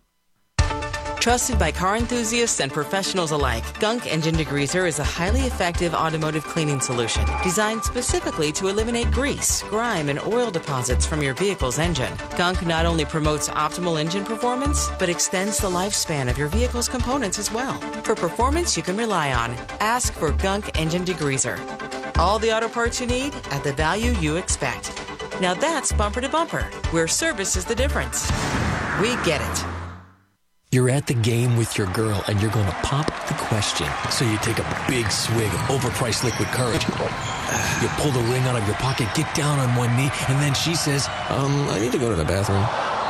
Trusted by car enthusiasts and professionals alike, Gunk Engine Degreaser is a highly effective automotive cleaning solution designed specifically to eliminate grease, grime, and oil deposits from your vehicle's engine. Gunk not only promotes optimal engine performance, but extends the lifespan of your vehicle's components as well. For performance you can rely on, ask for Gunk Engine Degreaser. All the auto parts you need at the value you expect. Now that's bumper to bumper, where service is the difference. We get it. You're at the game with your girl, and you're going to pop the question. So you take a big swig of overpriced liquid courage. You pull the ring out of your pocket, get down on one knee, and then she says, I need to go to the bathroom.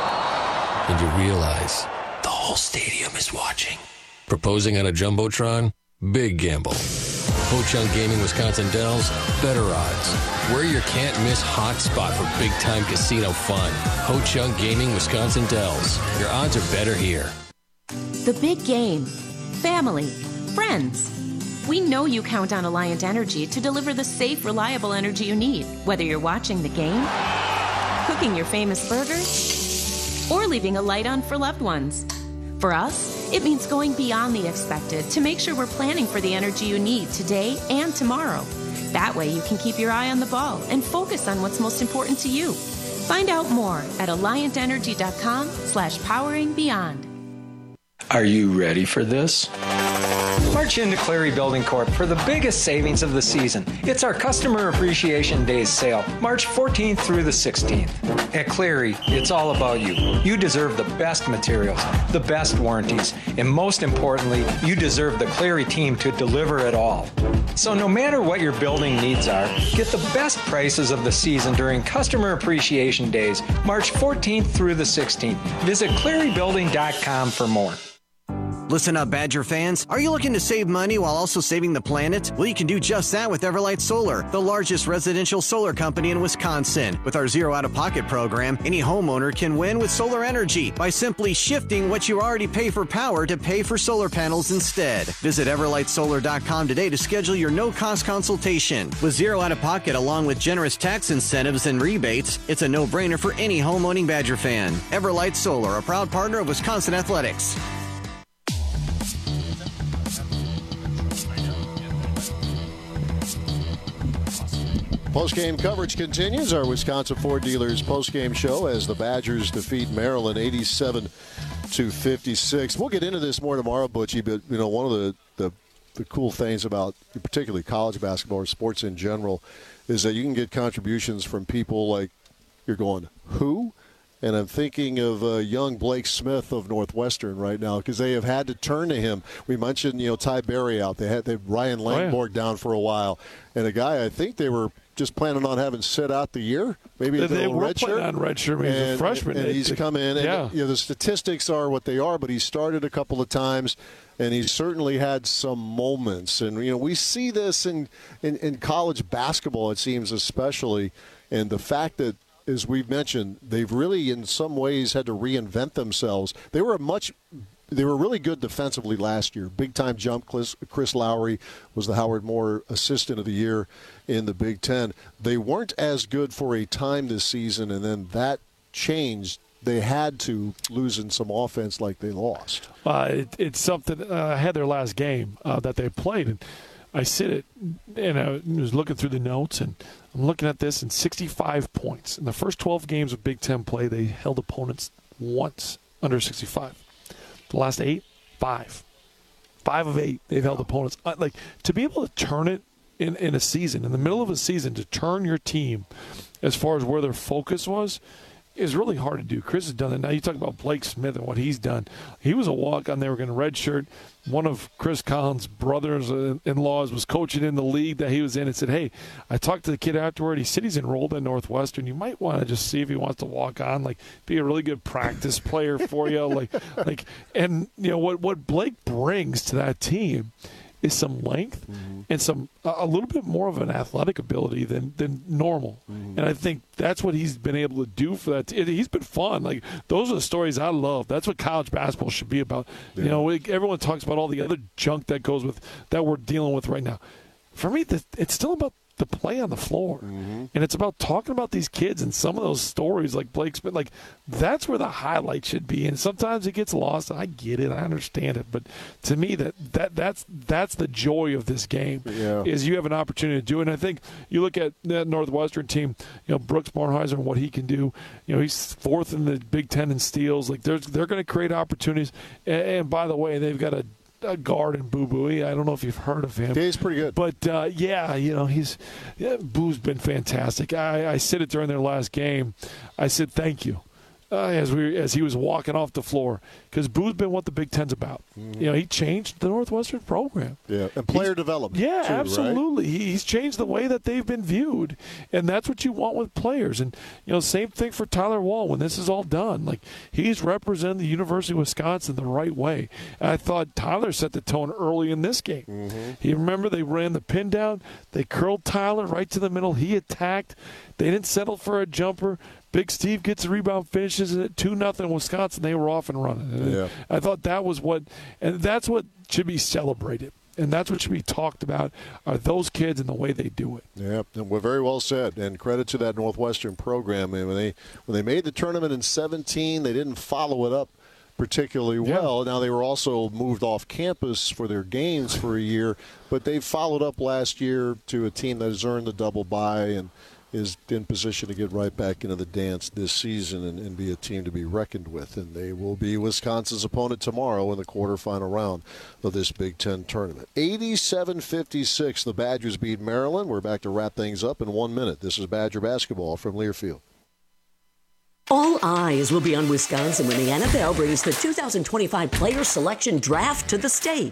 And you realize the whole stadium is watching. Proposing on a Jumbotron? Big gamble. Ho-Chunk Gaming Wisconsin Dells, better odds. We're your can't-miss hotspot for big-time casino fun. Ho-Chunk Gaming Wisconsin Dells. Your odds are better here. The big game. Family. Friends. We know you count on Alliant Energy to deliver the safe, reliable energy you need, whether you're watching the game, cooking your famous burgers, or leaving a light on for loved ones. For us, it means going beyond the expected to make sure we're planning for the energy you need today and tomorrow. That way you can keep your eye on the ball and focus on what's most important to you. Find out more at alliantenergy.com/poweringbeyond. Are you ready for this? March into Cleary Building Corp for the biggest savings of the season. It's our Customer Appreciation Days sale, March 14th through the 16th. At Cleary, it's all about you. You deserve the best materials, the best warranties, and most importantly, you deserve the Cleary team to deliver it all. So no matter what your building needs are, get the best prices of the season during Customer Appreciation Days, March 14th through the 16th. Visit clearybuilding.com for more. Listen up, Badger fans. Are you looking to save money while also saving the planet? Well, you can do just that with Everlight Solar, the largest residential solar company in Wisconsin. With our Zero Out-of-Pocket program, any homeowner can win with solar energy by simply shifting what you already pay for power to pay for solar panels instead. Visit EverlightSolar.com today to schedule your no-cost consultation. With Zero Out-of-Pocket along with generous tax incentives and rebates, it's a no-brainer for any home-owning Badger fan. Everlight Solar, a proud partner of Wisconsin Athletics. Post-game coverage continues. Our Wisconsin Ford Dealers post-game show as the Badgers defeat Maryland 87-56. We'll get into this more tomorrow, Butchie, but one of the the cool things about particularly college basketball or sports in general is that you can get contributions from people like you're going, who? And I'm thinking of young Blake Smith of Northwestern right now because they have had to turn to him. We mentioned, Ty Berry out. They had Ryan Langborg down for a while. And a guy I think they were just planning on having sit out the year. Maybe they were planning on redshirt. He's a freshman. And he's come in. And, the statistics are what they are, but he started a couple of times. And he's certainly had some moments. And, we see this in college basketball, it seems, especially. And the fact that, as we've mentioned, they've really, in some ways, had to reinvent themselves. They were really good defensively last year. Big-time jump. Chris Lowry was the Howard Moore Assistant of the Year in the Big Ten. They weren't as good for a time this season, and then that changed. They had to lose in some offense like they lost. It's something. I had their last game that they played, and I I was looking through the notes, and I'm looking at this, and 65 points. In the first 12 games of Big Ten play, they held opponents once under 65. The last 8, 5. 5 of 8, they've held opponents. To be able to turn it in a season, in the middle of a season, to turn your team as far as where their focus was, is really hard to do. Chris has done it. Now you talk about Blake Smith and what he's done. He was a walk-on. They were going to redshirt. One of Chris Collins' brothers-in-laws was coaching in the league that he was in and said, hey, I talked to the kid afterward. He said he's enrolled in Northwestern. You might want to just see if he wants to walk on, be a really good practice player for you. What Blake brings to that team is some length and a little bit more of an athletic ability than normal. And I think that's what he's been able to do for that. He's been fun. Those are the stories I love. That's what college basketball should be about. Yeah. Everyone talks about all the other junk that goes with that we're dealing with right now. For me, it's still about the play on the floor. And it's about talking about these kids and some of those stories like Blake Smith. That's where the highlight should be. And sometimes it gets lost. I get it. I understand it. But to me, that's the joy of this game is you have an opportunity to do it. And I think you look at that Northwestern team, Brooks Barnheiser and what he can do. He's 4th in the Big Ten in steals. They're going to create opportunities. And by the way, they've got a guard in Boo Buie. I don't know if you've heard of him. Yeah, he's pretty good. But, Boo's been fantastic. I said it during their last game. I said thank you as he was walking off the floor because Boo's been what the Big Ten's about. He changed the Northwestern program. Yeah, and player development. Yeah, too, absolutely. Right? He's changed the way that they've been viewed, and that's what you want with players. And same thing for Tyler Wall when this is all done. He's representing the University of Wisconsin the right way. And I thought Tyler set the tone early in this game. You remember they ran the pin down, they curled Tyler right to the middle. He attacked. They didn't settle for a jumper. Big Steve gets a rebound, finishes it 2-0 Wisconsin. They were off and running. Yeah. I thought that's what should be celebrated. And that's what should be talked about are those kids and the way they do it. Yeah, and we're very well said. And credit to that Northwestern program. When they made the tournament in 2017, they didn't follow it up particularly well. Now they were also moved off campus for their games for a year, but they followed up last year to a team that has earned the double bye and is in position to get right back into the dance this season and be a team to be reckoned with. And they will be Wisconsin's opponent tomorrow in the quarterfinal round of this Big Ten tournament. 87-56, the Badgers beat Maryland. We're back to wrap things up in 1 minute. This is Badger basketball from Learfield. All eyes will be on Wisconsin when the NFL brings the 2025 Player Selection Draft to the state.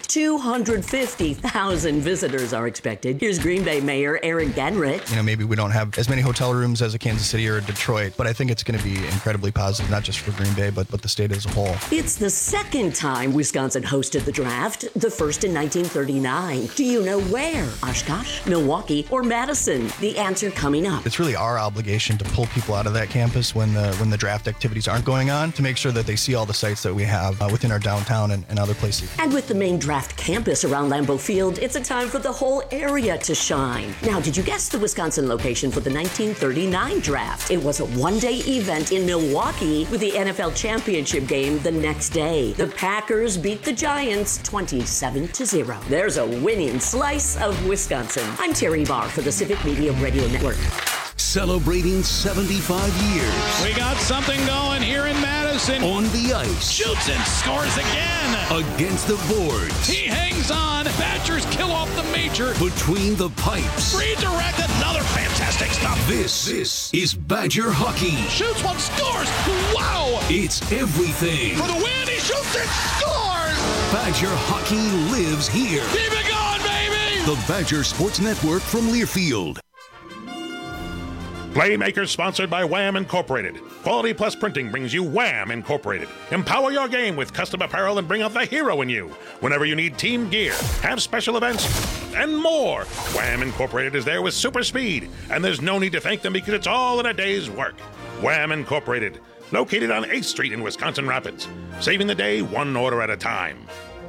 250,000 visitors are expected. Here's Green Bay Mayor Eric Genrich. Maybe we don't have as many hotel rooms as a Kansas City or Detroit, but I think it's going to be incredibly positive, not just for Green Bay, but the state as a whole. It's the second time Wisconsin hosted the draft, the first in 1939. Do you know where? Oshkosh, Milwaukee, or Madison? The answer coming up. It's really our obligation to pull people out of that campus when the draft activities aren't going on to make sure that they see all the sites that we have within our downtown and other places. And with the main draft campus around Lambeau Field, it's a time for the whole area to shine. Now, did you guess the Wisconsin location for the 1939 draft? It was a one-day event in Milwaukee with the NFL championship game the next day. The Packers beat the Giants 27-0. There's a winning slice of Wisconsin. I'm Terry Barr for the Civic Media Radio Network. celebrating 75 years. We got something going here in Madison. On the ice. Shoots and scores again. Against the boards. He hangs on. Badgers kill off the major. Between the pipes. Redirect, another fantastic stop. This is Badger hockey. Shoots one, scores. Wow. It's everything. For the win, he shoots and scores. Badger hockey lives here. Keep it going, baby. The Badger Sports Network from Learfield. Playmakers sponsored by Wham Incorporated. Quality Plus Printing brings you Wham Incorporated. Empower your game with custom apparel and bring out the hero in you. Whenever you need team gear, have special events, and more, Wham Incorporated is there with super speed. And there's no need to thank them because it's all in a day's work. Wham Incorporated, located on 8th Street in Wisconsin Rapids. Saving the day one order at a time.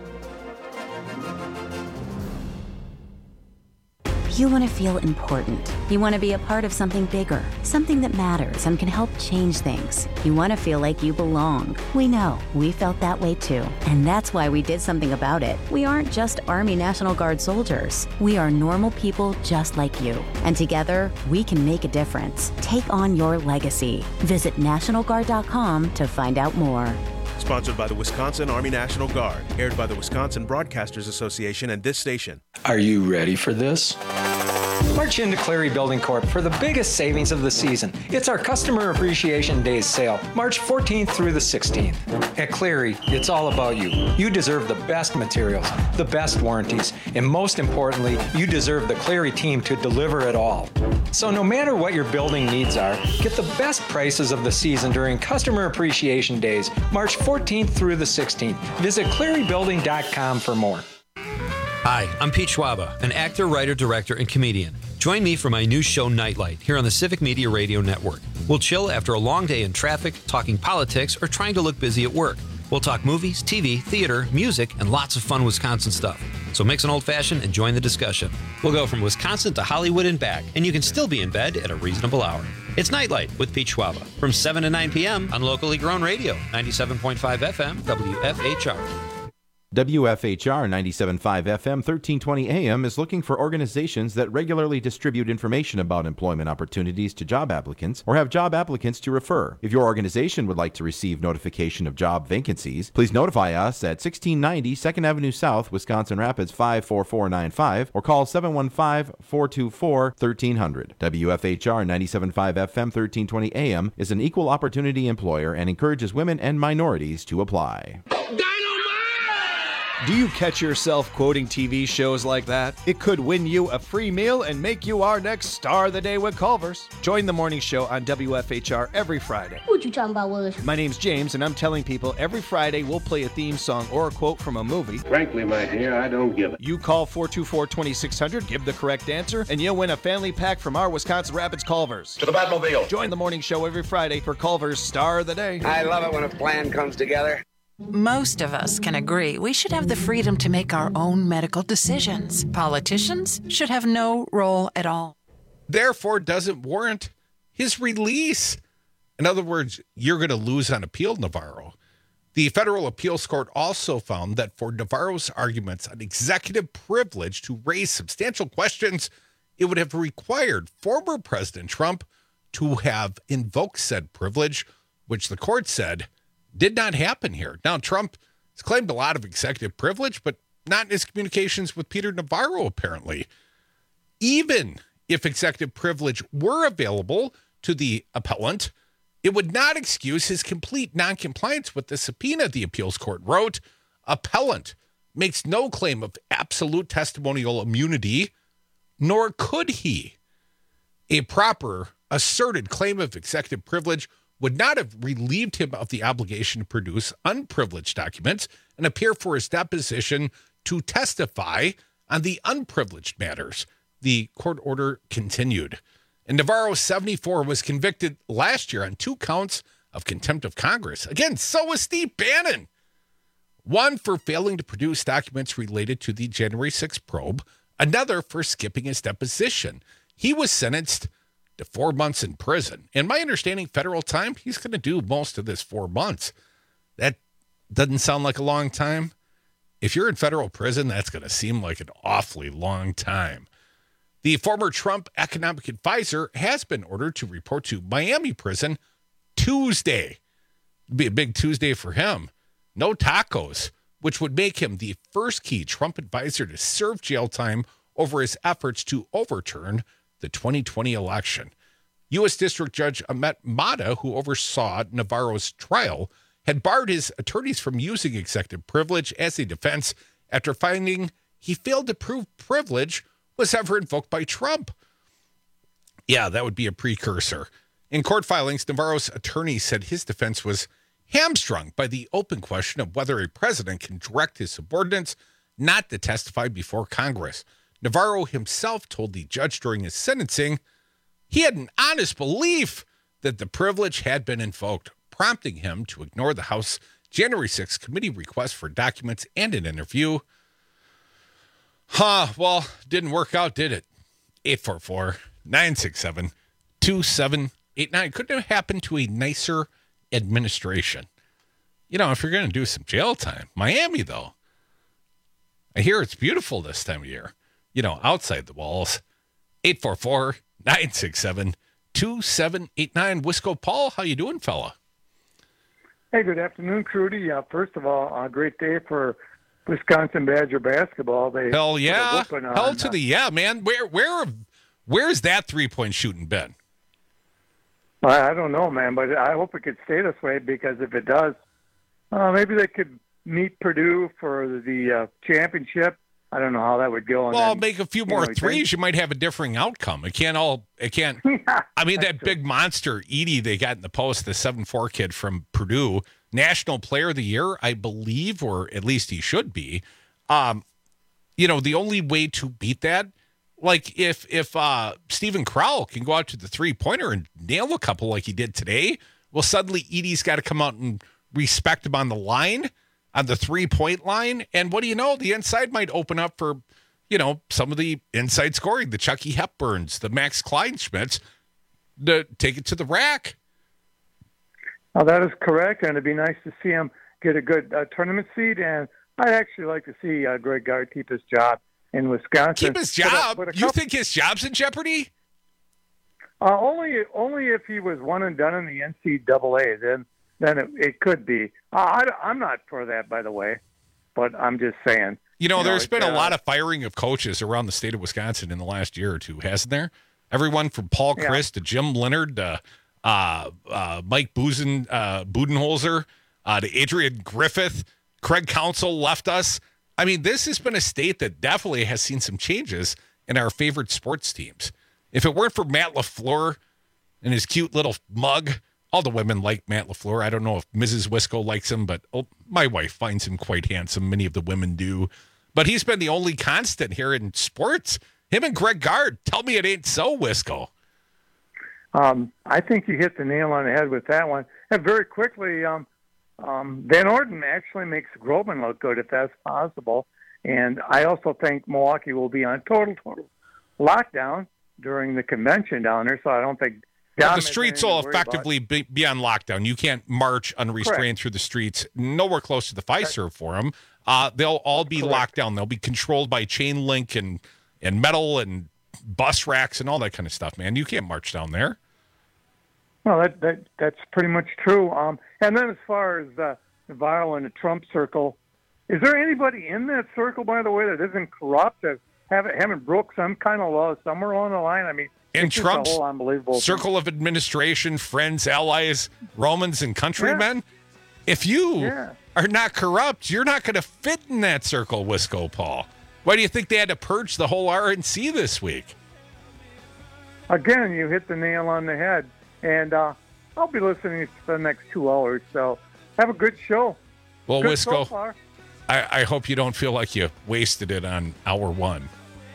You want to feel important. You want to be a part of something bigger, something that matters and can help change things. You want to feel like you belong. We know. We felt that way too. And that's why we did something about it. We aren't just Army National Guard soldiers. We are normal people just like you. And together, we can make a difference. Take on your legacy. Visit NationalGuard.com to find out more. Sponsored by the Wisconsin Army National Guard. Aired by the Wisconsin Broadcasters Association and this station. Are you ready for this? March into Cleary Building Corp for the biggest savings of the season. It's our Customer Appreciation Days sale, March 14th through the 16th. At Cleary, it's all about you. You deserve the best materials, the best warranties, and most importantly, you deserve the Cleary team to deliver it all. So no matter what your building needs are, get the best prices of the season during Customer Appreciation Days, March 14th through the 16th. Visit clearybuilding.com for more. Hi, I'm Pete Schwaba, an actor, writer, director, and comedian. Join me for my new show, Nightlight, here on the Civic Media Radio Network. We'll chill after a long day in traffic, talking politics, or trying to look busy at work. We'll talk movies, TV, theater, music, and lots of fun Wisconsin stuff. So mix an old-fashioned and join the discussion. We'll go from Wisconsin to Hollywood and back, and you can still be in bed at a reasonable hour. It's Nightlight with Pete Schwaba from 7 to 9 p.m. on locally grown radio, 97.5 FM, WFHR. WFHR 97.5 FM 1320 AM is looking for organizations that regularly distribute information about employment opportunities to job applicants or have job applicants to refer. If your organization would like to receive notification of job vacancies, please notify us at 1690 2nd Avenue South, Wisconsin Rapids 54495 or call 715-424-1300. WFHR 97.5 FM 1320 AM is an equal opportunity employer and encourages women and minorities to apply. Do you catch yourself quoting TV shows like that? It could win you a free meal and make you our next Star of the Day with Culver's. Join the morning show on WFHR every Friday. What you talking about, Willis? My name's James, and I'm telling people every Friday we'll play a theme song or a quote from a movie. Frankly, my dear, I don't give it. You call 424-2600, give the correct answer, and you'll win a family pack from our Wisconsin Rapids Culver's. To the Batmobile. Join the morning show every Friday for Culver's Star of the Day. I love it when a plan comes together. Most of us can agree we should have the freedom to make our own medical decisions. Politicians should have no role at all. Therefore, doesn't warrant his release. In other words, you're going to lose on appeal, Navarro. The Federal Appeals Court also found that for Navarro's arguments on executive privilege to raise substantial questions, it would have required former President Trump to have invoked said privilege, which the court said did not happen here. Now, Trump has claimed a lot of executive privilege, but not in his communications with Peter Navarro, apparently. Even if executive privilege were available to the appellant, it would not excuse his complete noncompliance with the subpoena, the appeals court wrote. Appellant makes no claim of absolute testimonial immunity, nor could he. A proper asserted claim of executive privilege would not have relieved him of the obligation to produce unprivileged documents and appear for his deposition to testify on the unprivileged matters. The court order continued. And Navarro, 74, was convicted last year on 2 counts of contempt of Congress. Again, so was Steve Bannon. One for failing to produce documents related to the January 6th probe, another for skipping his deposition. He was sentenced to 4 months in prison. In my understanding, federal time, he's going to do most of this 4 months. That doesn't sound like a long time. If you're in federal prison, that's going to seem like an awfully long time. The former Trump economic advisor has been ordered to report to Miami prison Tuesday. It'd be a big Tuesday for him. No tacos, which would make him the first key Trump advisor to serve jail time over his efforts to overturn the 2020 election. U.S. District Judge Ahmet Mata, who oversaw Navarro's trial, had barred his attorneys from using executive privilege as a defense after finding he failed to prove privilege was ever invoked by Trump. Yeah, that would be a precursor. In court filings, Navarro's attorney said his defense was hamstrung by the open question of whether a president can direct his subordinates not to testify before Congress. Navarro himself told the judge during his sentencing he had an honest belief that the privilege had been invoked, prompting him to ignore the House January 6th committee request for documents and an interview. Well, didn't work out, did it? 844-967-2789. Couldn't have happened to a nicer administration. You know, if you're going to do some jail time. Miami, though. I hear it's beautiful this time of year. You know, outside the walls. 844-967-2789. Wisco Paul, how you doing, fella? Hey, good afternoon, Trudy. First of all, a great day for Wisconsin Badger basketball. Hell yeah. Hell to the yeah, man. Where's that three-point shooting been? I don't know, man, but I hope it could stay this way, because if it does, maybe they could meet Purdue for the championship. I don't know how that would go. Well, make a few more threes. You might have a differing outcome. I mean, that big monster, Edey, they got in the post, the 7'4" kid from Purdue, National Player of the Year, I believe, or at least he should be. You know, the only way to beat that, like if Stephen Crowell can go out to the three-pointer and nail a couple like he did today, well, suddenly Edey's got to come out and respect him on the line, on the three-point line. And what do you know? The inside might open up for, you know, some of the inside scoring, the Chucky Hepburns, the Max Kleinschmidts, to take it to the rack. Oh, that is correct, and it'd be nice to see him get a good tournament seed. And I'd actually like to see Greg Gard keep his job in Wisconsin. Keep his job? You think his job's in jeopardy? Only if he was one and done in the NCAA, then it could be. I'm not for that, by the way, but I'm just saying. You know, there's been a lot of firing of coaches around the state of Wisconsin in the last year or two, hasn't there? Everyone from Paul Chryst to Jim Leonard to Mike Budenholzer to Adrian Griffith. Craig Counsell left us. I mean, this has been a state that definitely has seen some changes in our favorite sports teams. If it weren't for Matt LaFleur and his cute little mug, all the women like Matt LaFleur. I don't know if Mrs. Wisco likes him, but my wife finds him quite handsome. Many of the women do. But he's been the only constant here in sports. Him and Greg Gard. Tell me it ain't so, Wisco. I think you hit the nail on the head with that one. And very quickly, Van Orden actually makes Groban look good, if that's possible. And I also think Milwaukee will be on total lockdown during the convention down there, so I don't think... Well, the streets will effectively be on lockdown. You can't march unrestrained through the streets, nowhere close to the Fiserv Forum. They'll all be locked down. They'll be controlled by chain link and metal and bus racks and all that kind of stuff, man. You can't march down there. Well, that's pretty much true. And then as far as Navarro and the Trump circle, is there anybody in that circle, by the way, that isn't corrupt, that haven't broke some kind of law somewhere along the line? I mean, in Trump's unbelievable circle of administration, friends, allies, Romans, and countrymen, if you are not corrupt, you're not going to fit in that circle, Wisco Paul. Why do you think they had to purge the whole RNC this week? Again, you hit the nail on the head. And I'll be listening for the next 2 hours, so have a good show. Well, good Wisco, so far. I hope you don't feel like you wasted it on hour one.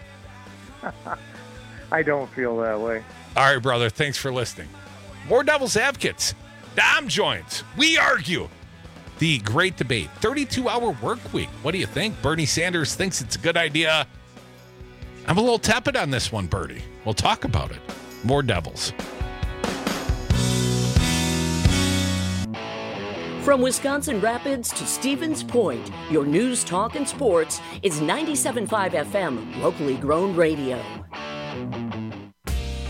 I don't feel that way. All right, brother. Thanks for listening. More Devil's Advocates. Dom joins. We argue. The great debate. 32-hour work week. What do you think? Bernie Sanders thinks it's a good idea. I'm a little tepid on this one, Bernie. We'll talk about it. More Devils. From Wisconsin Rapids to Stevens Point, your news, talk, and sports is 97.5 FM, locally grown radio.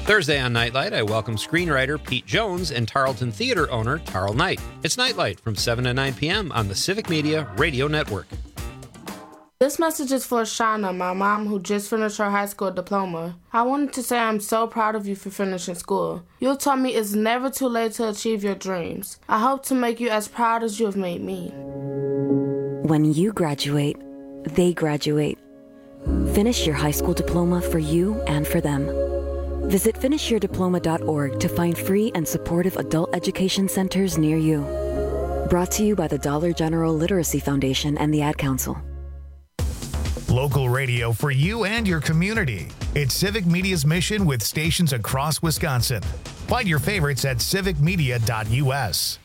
Thursday on Nightlight, I welcome screenwriter Pete Jones and Tarleton Theater owner Tarl Knight. It's Nightlight from 7 to 9 p.m. on the Civic Media Radio Network. This message is for Shauna, my mom, who just finished her high school diploma. I wanted to say I'm so proud of you for finishing school. You taught me it's never too late to achieve your dreams. I hope to make you as proud as you have made me. When you graduate, they graduate. Finish your high school diploma for you and for them. Visit finishyourdiploma.org to find free and supportive adult education centers near you. Brought to you by the Dollar General Literacy Foundation and the Ad Council. Local radio for you and your community. It's Civic Media's mission with stations across Wisconsin. Find your favorites at civicmedia.us.